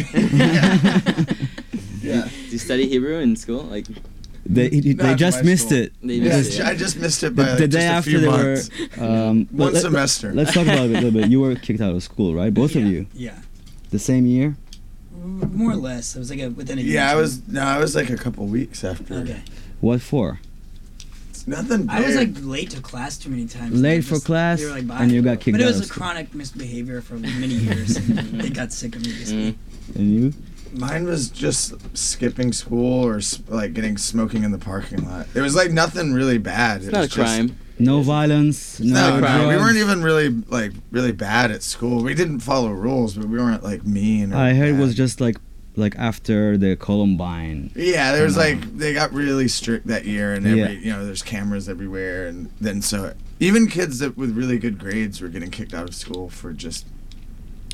[SPEAKER 5] Yeah.
[SPEAKER 6] Do you study Hebrew in school? Like
[SPEAKER 4] they
[SPEAKER 5] Not
[SPEAKER 4] just
[SPEAKER 5] my
[SPEAKER 4] missed
[SPEAKER 5] school.
[SPEAKER 4] it.
[SPEAKER 6] They
[SPEAKER 5] Yeah,
[SPEAKER 6] missed it.
[SPEAKER 5] I just missed it
[SPEAKER 4] The,
[SPEAKER 5] by
[SPEAKER 4] the
[SPEAKER 5] like,
[SPEAKER 4] day
[SPEAKER 5] just a
[SPEAKER 4] after
[SPEAKER 5] few
[SPEAKER 4] they
[SPEAKER 5] months.
[SPEAKER 4] were
[SPEAKER 5] One semester.
[SPEAKER 4] Let's talk about it a little bit. You were kicked out of school, right? Both of you.
[SPEAKER 8] Yeah,
[SPEAKER 4] The same year.
[SPEAKER 8] more or less. It was like within a year.
[SPEAKER 5] Yeah, I was like a couple weeks after.
[SPEAKER 8] Okay.
[SPEAKER 4] What for?
[SPEAKER 5] It's nothing big.
[SPEAKER 8] I was like late to class too many times.
[SPEAKER 4] Late
[SPEAKER 8] They
[SPEAKER 4] for
[SPEAKER 8] just-
[SPEAKER 4] class,
[SPEAKER 8] they were like, bye.
[SPEAKER 4] and you got kicked
[SPEAKER 8] But it
[SPEAKER 4] out
[SPEAKER 8] was
[SPEAKER 4] of
[SPEAKER 8] a
[SPEAKER 4] school.
[SPEAKER 8] chronic misbehavior for many years. And they got sick of me. Basically.
[SPEAKER 4] And you?
[SPEAKER 5] Mine was just skipping school or like getting smoking in the parking lot. It was like nothing really bad.
[SPEAKER 6] It's not a crime.
[SPEAKER 4] No violence. No
[SPEAKER 5] No,
[SPEAKER 4] drugs.
[SPEAKER 5] we weren't even really bad at school. We didn't follow rules, but we weren't like mean. Or
[SPEAKER 4] I heard it
[SPEAKER 5] bad.
[SPEAKER 4] was just like after the Columbine.
[SPEAKER 5] Yeah, there was
[SPEAKER 4] Uh-huh.
[SPEAKER 5] like they got really strict that year, and
[SPEAKER 4] Yeah.
[SPEAKER 5] there's cameras everywhere, and then so even kids that with really good grades were getting kicked out of school for just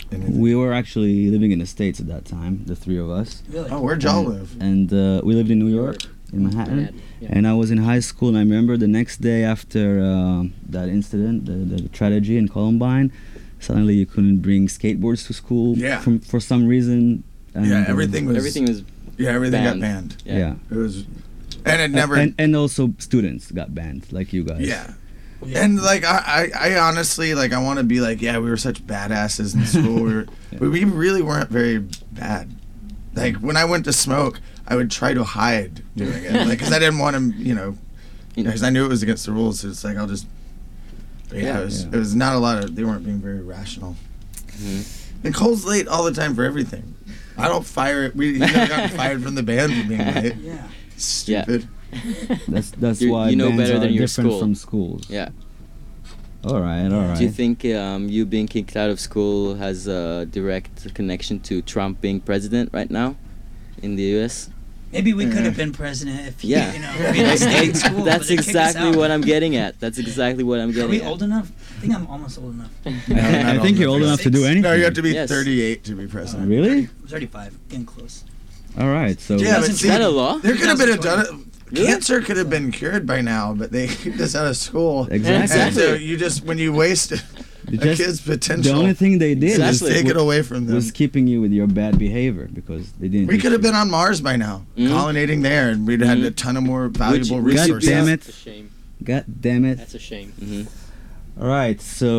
[SPEAKER 4] We were actually living in the States at that time, the three of us.
[SPEAKER 8] Really?
[SPEAKER 5] Oh, where'd y'all live?
[SPEAKER 4] And we lived in New York, in Manhattan. And I was in high school, and I remember the next day after that incident, the tragedy in Columbine, suddenly you couldn't bring skateboards to school for some reason. And
[SPEAKER 5] everything was everything got
[SPEAKER 6] banned.
[SPEAKER 5] banned.
[SPEAKER 4] Yeah.
[SPEAKER 5] It was, and it never.
[SPEAKER 4] And also students got banned, like you guys.
[SPEAKER 5] Yeah. And like I honestly like I want to be like, yeah, we were such badasses in school. But we really weren't very bad. Like when I went to smoke, I would try to hide doing it, like because I didn't want to, because I knew it was against the rules. So it's like I'll just. But it was not a lot of. They weren't being very rational. Mm-hmm. And Cole's late all the time for everything. I don't fire it. He never got fired from the band for being late.
[SPEAKER 8] Yeah.
[SPEAKER 5] Stupid.
[SPEAKER 4] That's why
[SPEAKER 6] you know
[SPEAKER 4] bands
[SPEAKER 6] better
[SPEAKER 4] are
[SPEAKER 6] than your
[SPEAKER 4] different
[SPEAKER 6] school.
[SPEAKER 4] from schools.
[SPEAKER 6] Yeah.
[SPEAKER 4] All right.
[SPEAKER 6] Do you think you being kicked out of school has a direct connection to Trump being president right now in the U.S.?
[SPEAKER 8] Maybe we could have been president if we
[SPEAKER 6] That's
[SPEAKER 8] stayed in school. but they kicked us
[SPEAKER 6] exactly
[SPEAKER 8] out.
[SPEAKER 6] what I'm getting at. That's exactly what I'm
[SPEAKER 8] Are
[SPEAKER 6] getting
[SPEAKER 8] we
[SPEAKER 6] at.
[SPEAKER 8] old enough? I think I'm almost old enough.
[SPEAKER 4] I think you're old enough to do anything.
[SPEAKER 5] No, you have to be
[SPEAKER 6] Yes.
[SPEAKER 5] 38 to be president.
[SPEAKER 4] Really?
[SPEAKER 8] 35, getting close.
[SPEAKER 4] All right. So
[SPEAKER 5] Yeah, but see,
[SPEAKER 6] that a law?
[SPEAKER 5] There could have been a
[SPEAKER 8] 2020.
[SPEAKER 5] cancer could have been cured by now, but they kicked us out of school.
[SPEAKER 4] Exactly.
[SPEAKER 5] And so you just when you waste a kid's potential,
[SPEAKER 4] the only thing they did
[SPEAKER 5] just
[SPEAKER 4] was
[SPEAKER 5] take it away from them.
[SPEAKER 4] was keeping you with your bad behavior because they didn't.
[SPEAKER 5] We could have been on Mars by now, pollinating there, and we'd had a ton of more valuable
[SPEAKER 4] God
[SPEAKER 5] resources.
[SPEAKER 4] damn
[SPEAKER 10] That's a
[SPEAKER 4] it!
[SPEAKER 10] shame.
[SPEAKER 4] God damn it!
[SPEAKER 10] That's a shame.
[SPEAKER 6] Mm-hmm.
[SPEAKER 4] All right.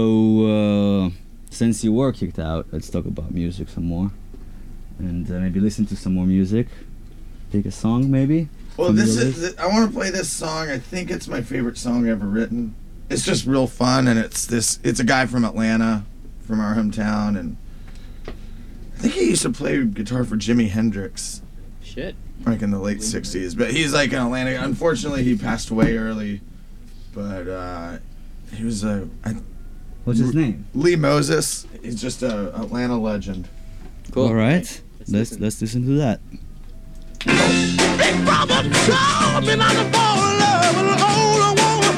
[SPEAKER 4] So since you were kicked out, let's talk about music some more, and maybe listen to some more music. Pick a song, maybe.
[SPEAKER 5] Well,
[SPEAKER 4] from
[SPEAKER 5] this
[SPEAKER 4] your
[SPEAKER 5] is.
[SPEAKER 4] list.
[SPEAKER 5] I want to play this song. I think it's my favorite song ever written. It's just real fun, and it's a guy from Atlanta, from our hometown, and I think he used to play guitar for Jimi Hendrix.
[SPEAKER 10] Shit.
[SPEAKER 5] Like in the late '60s, but he's like in Atlanta. Unfortunately, he passed away early, but he was
[SPEAKER 4] What's his name?
[SPEAKER 5] Lee Moses. He's just a Atlanta legend.
[SPEAKER 6] Cool.
[SPEAKER 4] All right. Let's listen to that.
[SPEAKER 9] Big brother told me not to fall in love with an older woman.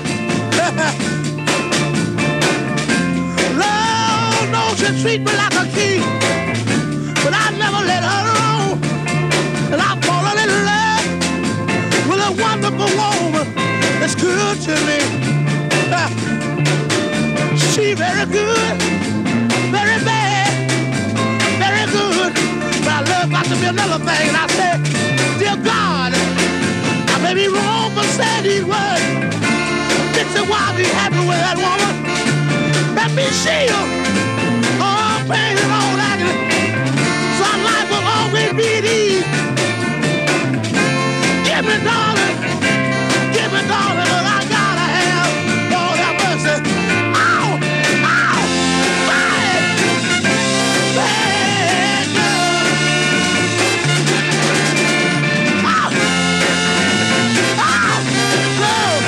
[SPEAKER 9] Lord knows she treat me like a king, but I never let her alone. And I've fallen in love with a wonderful woman that's good to me. She very good, very bad, very good. But I love got to be another thing. And I said, dear God, I may be wrong, but said these words. Dixie, why be happy with that woman? Let me shield all pain and all agony. So life will always be at ease. Give me, darling, what I gotta have. Lord have mercy. Ow, ow, bad, bad girl. Ow, ow, girl.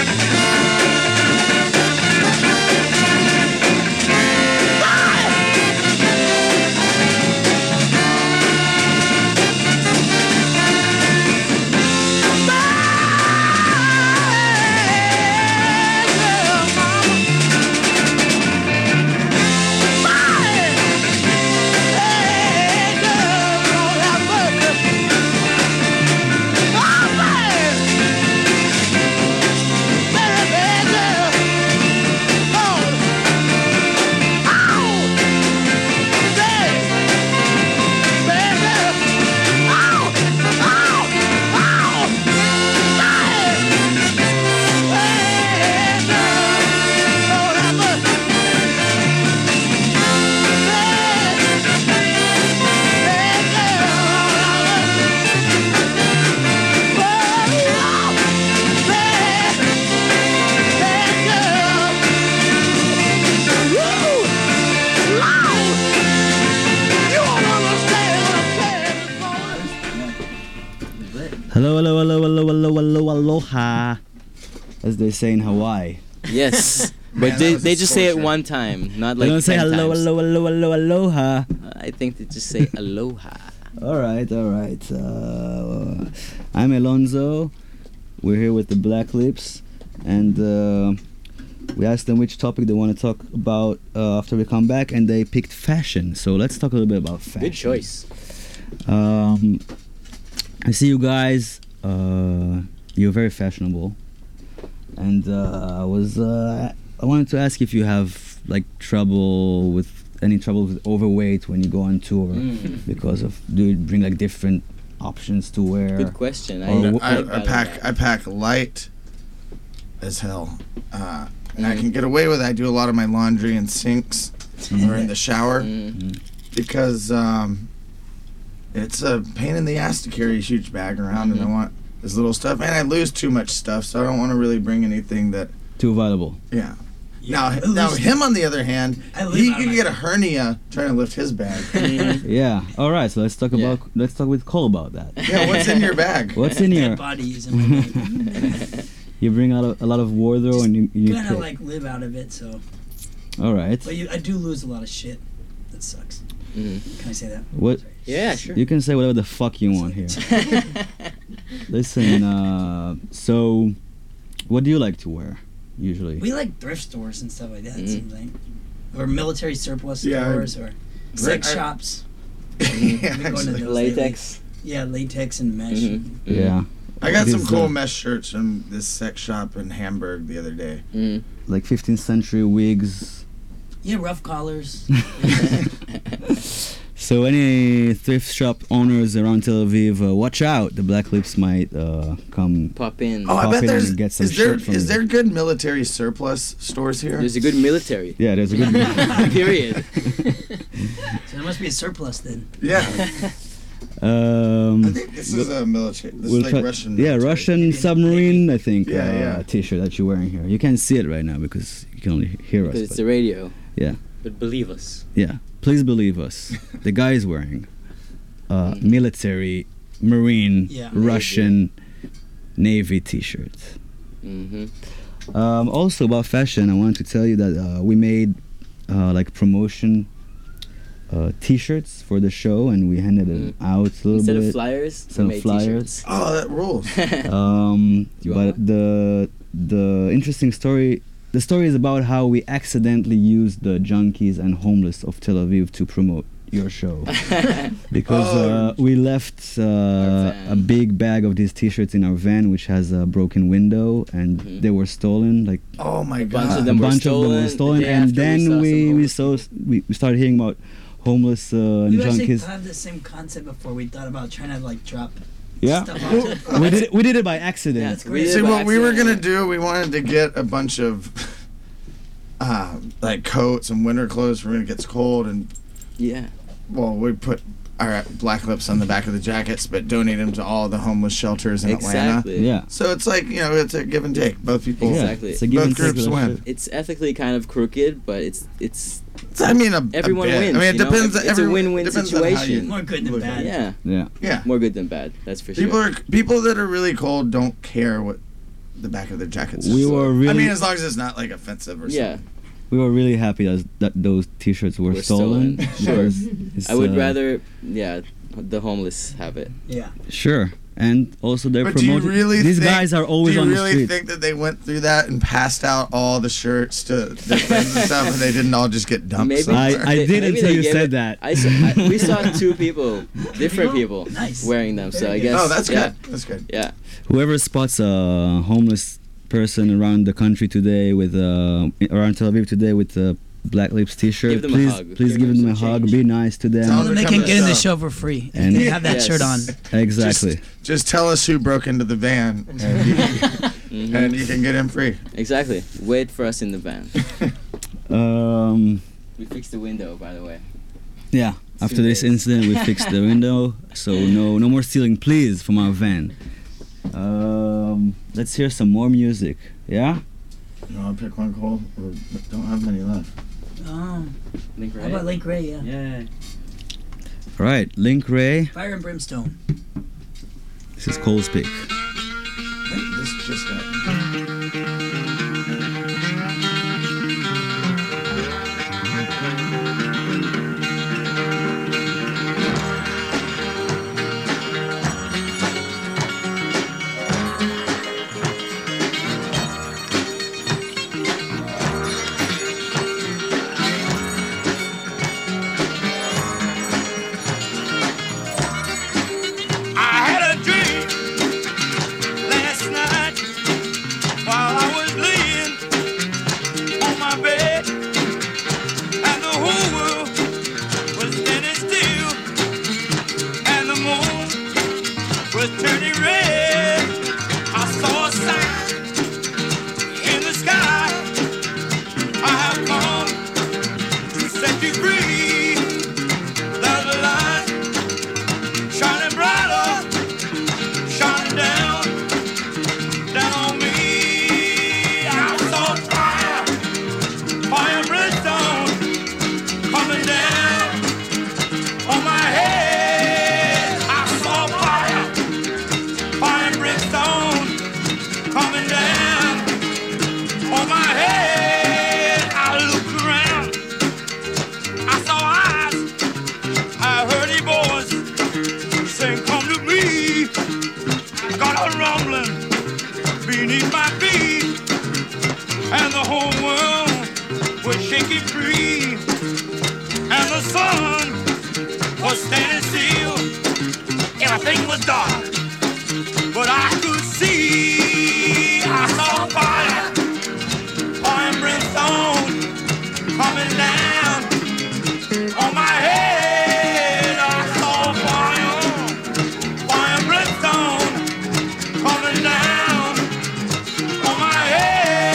[SPEAKER 4] Hello, aloha, as they say in Hawaii.
[SPEAKER 6] Yes.
[SPEAKER 5] Man,
[SPEAKER 6] But
[SPEAKER 5] that
[SPEAKER 6] they
[SPEAKER 5] was a
[SPEAKER 6] just say it
[SPEAKER 5] torture.
[SPEAKER 6] one time, not
[SPEAKER 4] They
[SPEAKER 6] like
[SPEAKER 4] don't say
[SPEAKER 6] 10
[SPEAKER 4] hello,
[SPEAKER 6] times.
[SPEAKER 4] aloha.
[SPEAKER 6] I think they just say aloha.
[SPEAKER 4] All right. I'm Alonzo. We're here with the Black Lips, and We asked them which topic they want to talk about after we come back, and they picked fashion. So let's talk a little bit about fashion.
[SPEAKER 6] Good choice.
[SPEAKER 4] I see you guys. You're very fashionable, and I wanted to ask if you have like any trouble with overweight when you go on tour, because of do you bring like different options to wear?
[SPEAKER 6] Good question.
[SPEAKER 5] I pack light as hell, and I can get away with it. I do a lot of my laundry in sinks or in the shower because it's a pain in the ass to carry a huge bag around, and I want this little stuff, and I lose too much stuff, so I don't want to really bring anything that
[SPEAKER 4] too valuable.
[SPEAKER 5] Yeah. Now him on the other hand, he can get a hernia trying to lift his bag.
[SPEAKER 4] Yeah. All right. So let's talk with Cole about that.
[SPEAKER 5] Yeah. What's in your bag?
[SPEAKER 4] What's in your
[SPEAKER 8] bodies in my bag.
[SPEAKER 4] You bring out a lot of wardrobe, and you
[SPEAKER 8] kind of like live out of it. So.
[SPEAKER 4] All right.
[SPEAKER 8] But I do lose a lot of shit. That sucks. Can I say that?
[SPEAKER 4] What?
[SPEAKER 6] Yeah, sure.
[SPEAKER 4] You can say whatever the fuck you want here. Listen. So, what do you like to wear? Usually
[SPEAKER 8] we like thrift stores and stuff like that. It seems like, or military surplus stores, or sex shops.
[SPEAKER 5] Yeah,
[SPEAKER 8] going to those
[SPEAKER 6] latex.
[SPEAKER 8] Lately. Yeah, latex and mesh.
[SPEAKER 4] Yeah.
[SPEAKER 5] I got some cool mesh shirts from this sex shop in Hamburg the other day.
[SPEAKER 4] Like 15th century wigs.
[SPEAKER 8] Yeah, rough collars.
[SPEAKER 4] So any thrift shop owners around Tel Aviv, watch out. The Black Lips might come
[SPEAKER 6] pop in.
[SPEAKER 5] Oh, I bet there's.
[SPEAKER 4] Get some shirt from
[SPEAKER 5] is there good military surplus stores here?
[SPEAKER 6] There's a good military.
[SPEAKER 4] Yeah, there's a good.
[SPEAKER 6] Period.
[SPEAKER 8] So there must be a surplus then.
[SPEAKER 5] Yeah.
[SPEAKER 4] I
[SPEAKER 5] think this is a military. This is like Russian.
[SPEAKER 4] Yeah, Russian submarine. I think.
[SPEAKER 5] Yeah.
[SPEAKER 4] T-shirt that you're wearing here. You can't see it right now because you can only hear us.
[SPEAKER 6] Because it's the radio.
[SPEAKER 4] Yeah.
[SPEAKER 10] But believe us.
[SPEAKER 4] Yeah. Please believe us. The guy is wearing military, marine, Russian, Navy T-shirt. Also about fashion, I wanted to tell you that we made like promotion T-shirts for the show, and we handed it out a little
[SPEAKER 6] Instead
[SPEAKER 4] bit.
[SPEAKER 6] of flyers,
[SPEAKER 4] Instead of flyers.
[SPEAKER 5] Oh, that rules.
[SPEAKER 4] But the interesting story. The story is about how we accidentally used the junkies and homeless of Tel Aviv to promote your show. Because we left a big bag of these T-shirts in our van, which has a broken window, and they were stolen. Like
[SPEAKER 5] oh my god,
[SPEAKER 6] a bunch of them were stolen.
[SPEAKER 4] And then we started hearing about homeless and
[SPEAKER 8] We
[SPEAKER 4] junkies.
[SPEAKER 8] actually had the same concept before. We thought about trying to like drop.
[SPEAKER 4] Yeah,
[SPEAKER 8] stuff
[SPEAKER 4] we did it by accident.
[SPEAKER 8] Yeah, that's great.
[SPEAKER 5] See, what we were gonna do, we wanted to get a bunch of like coats and winter clothes for when it gets cold, and we put our Black Lips on the back of the jackets, but donate them to all the homeless shelters in Atlanta.
[SPEAKER 4] Yeah.
[SPEAKER 5] So it's like it's a give and take. Both people,
[SPEAKER 6] Exactly.
[SPEAKER 5] both groups win.
[SPEAKER 6] It's ethically kind of crooked, but it's.
[SPEAKER 5] I mean,
[SPEAKER 6] everyone
[SPEAKER 5] bit.
[SPEAKER 6] wins.
[SPEAKER 5] I mean, it depends.
[SPEAKER 6] It's a win-win situation.
[SPEAKER 8] More good than bad.
[SPEAKER 6] Yeah. More good than bad. That's for sure.
[SPEAKER 5] People that are really cold don't care what the back of their jackets.
[SPEAKER 4] We were really.
[SPEAKER 5] I mean, as long as it's not like offensive or something.
[SPEAKER 4] We were really happy that those T-shirts were stolen.
[SPEAKER 6] Sure. I would rather, the homeless have it.
[SPEAKER 8] Yeah.
[SPEAKER 4] Sure. And also they're
[SPEAKER 5] But
[SPEAKER 4] promoting. These guys are always on the street.
[SPEAKER 5] Do you really think that they went through that and passed out all the shirts to their friends and stuff, and they didn't all just get dumped somewhere?
[SPEAKER 4] I did until you said that.
[SPEAKER 6] We saw two people, different people, wearing them. So I guess.
[SPEAKER 5] Oh, that's good. That's good.
[SPEAKER 6] Yeah.
[SPEAKER 4] Whoever spots a homeless person around the country today with around Tel Aviv today with a Black Lips T-shirt,
[SPEAKER 6] Give them a hug.
[SPEAKER 4] please give them a hug. Be nice to them.
[SPEAKER 8] Tell them they can get in the show for free. And they have that shirt on.
[SPEAKER 4] Exactly.
[SPEAKER 5] Just tell us who broke into the van, and you can get in free.
[SPEAKER 6] Exactly. Wait for us in the van. We fixed the window, by the way.
[SPEAKER 4] Yeah. After this incident, we fixed the window, so no more stealing, please, from our van. Let's hear some more music. Yeah.
[SPEAKER 5] You want to pick one, Cole? We don't have many left.
[SPEAKER 6] Link Ray.
[SPEAKER 8] How about Link Ray?
[SPEAKER 10] Yeah.
[SPEAKER 4] All right, Link Ray.
[SPEAKER 8] Fire and Brimstone.
[SPEAKER 4] This is Cole's pick.
[SPEAKER 5] This just got.
[SPEAKER 9] whole world was shaking free, and the sun was standing still. Everything was dark, but I could see. I saw fire, fire and brimstone coming down on my head. I saw fire, fire and brimstone coming down on my head.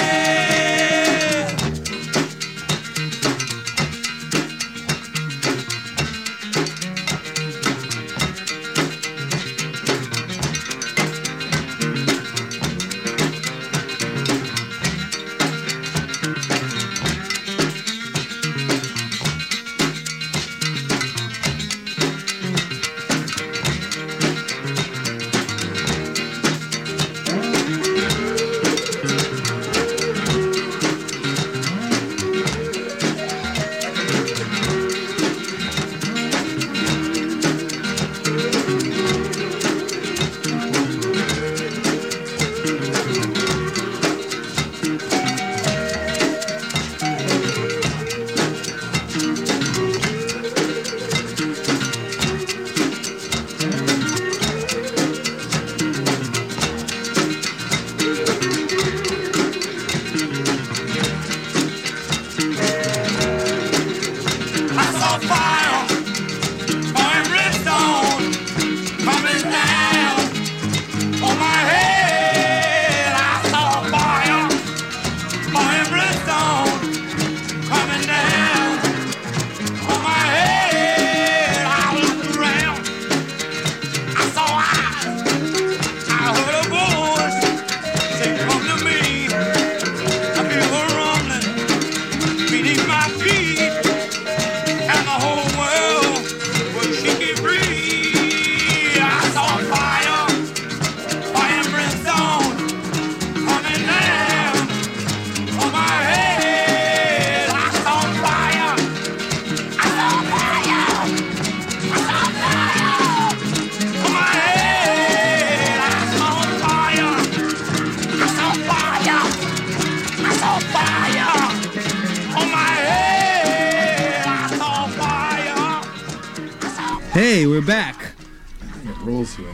[SPEAKER 4] Hey, we're back.
[SPEAKER 5] It rolls here.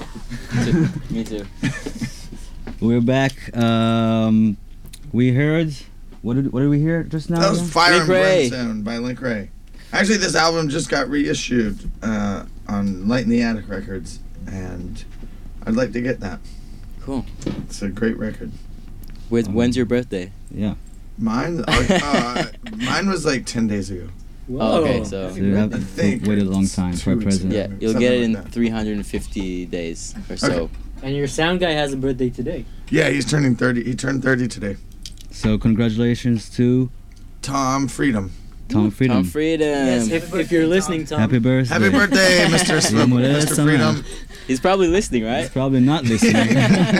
[SPEAKER 6] Me too.
[SPEAKER 4] We're back. We heard. What did we hear just now?
[SPEAKER 5] That was
[SPEAKER 4] again?
[SPEAKER 5] Fire
[SPEAKER 6] Link
[SPEAKER 5] and
[SPEAKER 6] Ray.
[SPEAKER 5] Brimstone by Link Ray. Actually, this album just got reissued on Light in the Attic Records, and I'd like to get that.
[SPEAKER 6] Cool.
[SPEAKER 5] It's a great record.
[SPEAKER 6] When's your birthday?
[SPEAKER 4] Yeah.
[SPEAKER 5] Mine was like 10 days ago.
[SPEAKER 6] Oh, okay, so
[SPEAKER 4] you have
[SPEAKER 5] I think
[SPEAKER 4] waited a long time for a present.
[SPEAKER 6] yeah, you'll
[SPEAKER 5] Something
[SPEAKER 6] get it
[SPEAKER 5] like
[SPEAKER 6] in
[SPEAKER 5] that.
[SPEAKER 6] 350 days or so.
[SPEAKER 5] Okay.
[SPEAKER 10] And your sound guy has a birthday today.
[SPEAKER 5] Yeah, he's turning 30. He turned 30 today.
[SPEAKER 4] So congratulations to
[SPEAKER 5] Tom Freedom.
[SPEAKER 4] Tom Freedom.
[SPEAKER 6] Tom Freedom.
[SPEAKER 10] Yes, if you're listening, Tom.
[SPEAKER 4] Happy birthday.
[SPEAKER 5] Happy birthday, Mr. Mr. Freedom.
[SPEAKER 6] He's probably listening, right?
[SPEAKER 4] He's probably not listening.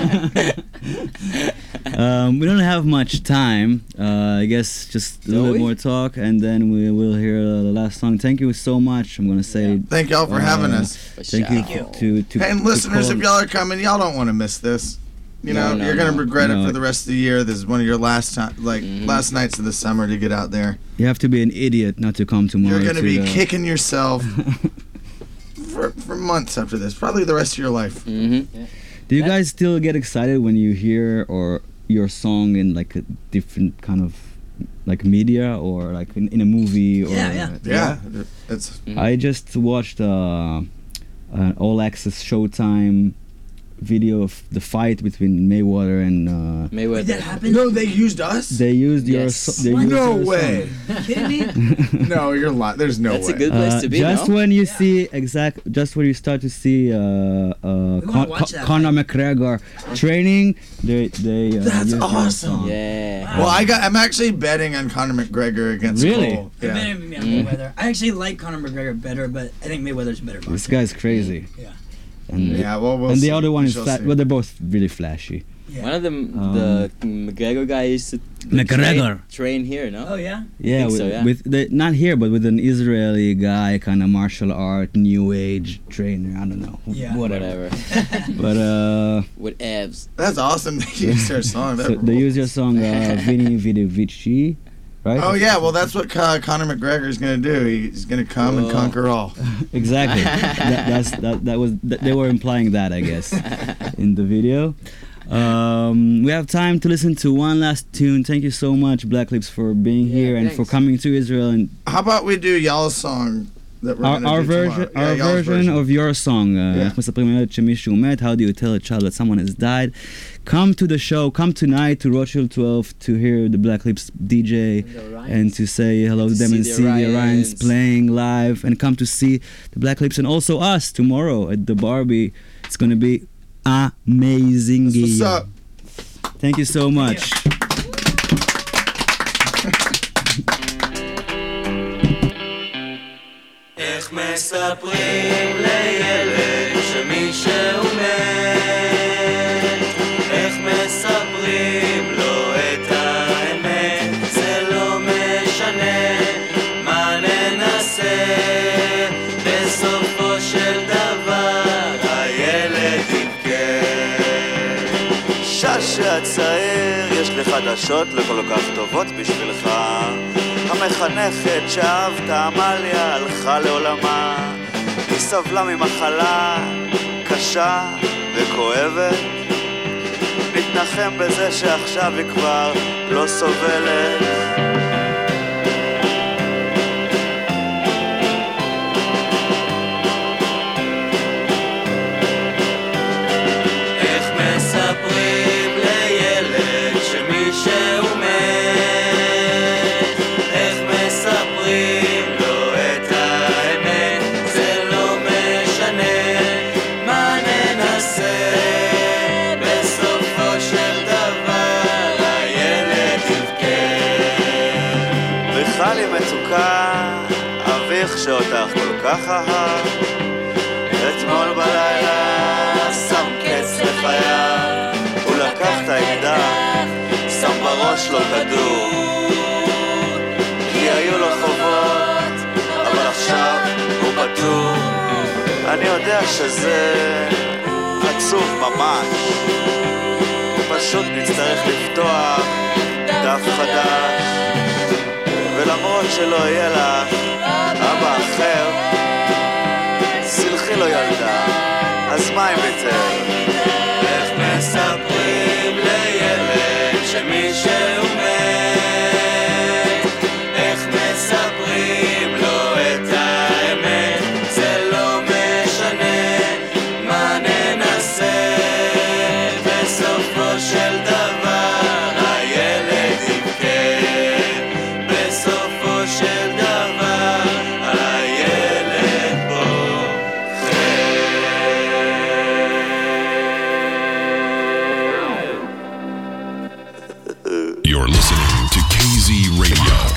[SPEAKER 4] We don't have much time. I guess just a little bit more talk, and then we will hear the last song. Thank you so much. I'm gonna say
[SPEAKER 5] Thank y'all for having us.
[SPEAKER 4] Thank you to
[SPEAKER 5] And listeners,
[SPEAKER 4] call.
[SPEAKER 5] if y'all are coming, y'all don't want to miss this. You know,
[SPEAKER 6] No,
[SPEAKER 5] you're gonna regret it
[SPEAKER 4] No.
[SPEAKER 5] for the rest of the year. This is one of your last time, last nights of the summer to get out there.
[SPEAKER 4] You have to be an idiot not to come tomorrow.
[SPEAKER 5] You're gonna
[SPEAKER 4] to
[SPEAKER 5] be
[SPEAKER 4] the-
[SPEAKER 5] kicking yourself for months after this, probably the rest of your life.
[SPEAKER 6] Mm-hmm.
[SPEAKER 4] Do you guys still get excited when you hear or your song in like a different kind of like media or like in a movie? Or,
[SPEAKER 5] Yeah. It's.
[SPEAKER 4] I just watched an All Access Showtime video of the fight between Mayweather and
[SPEAKER 6] Mayweather.
[SPEAKER 8] Did that happen?
[SPEAKER 5] No, they used us.
[SPEAKER 4] they used your
[SPEAKER 6] Yes.
[SPEAKER 4] they used
[SPEAKER 5] No
[SPEAKER 4] your
[SPEAKER 5] way.
[SPEAKER 4] song.
[SPEAKER 8] Kidding me?
[SPEAKER 5] No, you're lying. There's no
[SPEAKER 6] That's
[SPEAKER 5] way.
[SPEAKER 6] a good place to be,
[SPEAKER 4] Just
[SPEAKER 6] no?
[SPEAKER 4] when you see just when you start to see
[SPEAKER 8] watch that,
[SPEAKER 4] Conor McGregor training, they
[SPEAKER 5] That's
[SPEAKER 4] use your
[SPEAKER 5] awesome.
[SPEAKER 4] song.
[SPEAKER 6] Yeah.
[SPEAKER 5] Well, I'm actually betting on Conor McGregor against
[SPEAKER 4] Really?
[SPEAKER 5] Cole.
[SPEAKER 8] It
[SPEAKER 5] Yeah.
[SPEAKER 8] better be Mayweather. I actually like Conor McGregor better, but I think Mayweather's a better boxer.
[SPEAKER 4] This guy's crazy.
[SPEAKER 8] Yeah.
[SPEAKER 4] And,
[SPEAKER 5] Yeah, well, we'll
[SPEAKER 4] and the
[SPEAKER 5] see.
[SPEAKER 4] other one
[SPEAKER 5] We
[SPEAKER 4] is
[SPEAKER 5] shall
[SPEAKER 4] flat.
[SPEAKER 5] see.
[SPEAKER 4] Well, they're both really flashy.
[SPEAKER 6] One of them, the McGregor guy used to
[SPEAKER 4] McGregor.
[SPEAKER 6] train here, no?
[SPEAKER 8] Oh yeah.
[SPEAKER 4] Yeah,
[SPEAKER 6] think
[SPEAKER 4] with,
[SPEAKER 6] so, yeah.
[SPEAKER 4] with the, not here, but with an Israeli guy, kind of martial art, new age trainer. I don't know.
[SPEAKER 8] Yeah.
[SPEAKER 6] Whatever.
[SPEAKER 4] But
[SPEAKER 6] With abs.
[SPEAKER 5] That's awesome. They use their song. That
[SPEAKER 4] so they
[SPEAKER 5] rules.
[SPEAKER 4] use your song Vini Vidivici, right?
[SPEAKER 5] Oh yeah, well that's what Conor McGregor is gonna do. He's gonna come and conquer all.
[SPEAKER 4] Exactly. They were implying that, I guess, in the video. We have time to listen to one last tune. Thank you so much, Black Lips, for being here and for coming to Israel. And
[SPEAKER 5] How about we do y'all's song that we're gonna
[SPEAKER 4] our
[SPEAKER 5] do
[SPEAKER 4] version,
[SPEAKER 5] tomorrow?
[SPEAKER 4] our
[SPEAKER 5] Yeah, y'all's
[SPEAKER 4] version of your song. איך מספרים לילד שמישהו מת? How do you tell a child that someone has died? Come to the show. Come tonight to Rothschild 12 to hear the Black Lips DJ and to say hello to them and see the Orions playing live, and come to see the Black Lips and also us tomorrow at the Barbie. It's gonna be amazing.
[SPEAKER 5] What's up?
[SPEAKER 4] Thank you so much.
[SPEAKER 13] איך מספרים לילד שמישהו מת? איך מספרים לו את האמת? זה לא משנה מה ננסה, בסופו של דבר הילד יבכה. ששה הצעיר, יש לי חדשות לא כל כך טובות בשבילך. המחנכת שאהבת עמליה הלכה לעולמה. היא סבלה ממחלה קשה וכואבת. נתנחם בזה שעכשיו היא כבר לא סובלת. איך מספרים לילד שמישהו מת? אביך שאותך כל כך אהב, אתמול בלילה שם קץ לחייו. הוא לקח את האקדח, שם בראש לו כדור, כי היו לו חובות, אבל עכשיו הוא פטור. אני יודע שזה עצוב ממש, פשוט נצטרך לפתוח דף חדש, ולמרות שלא יהיה לך אבא אחר, סלחי לו ילדה, אז מה אם יותר? איך מספרים לילד שמישהו מת? איך מספרים לו את האמת? זה לא משנה מה ננסה, בסופו של דבר הילד יבכה. בסופו של דבר הילד בוכה.
[SPEAKER 14] You're listening to KZ Radio.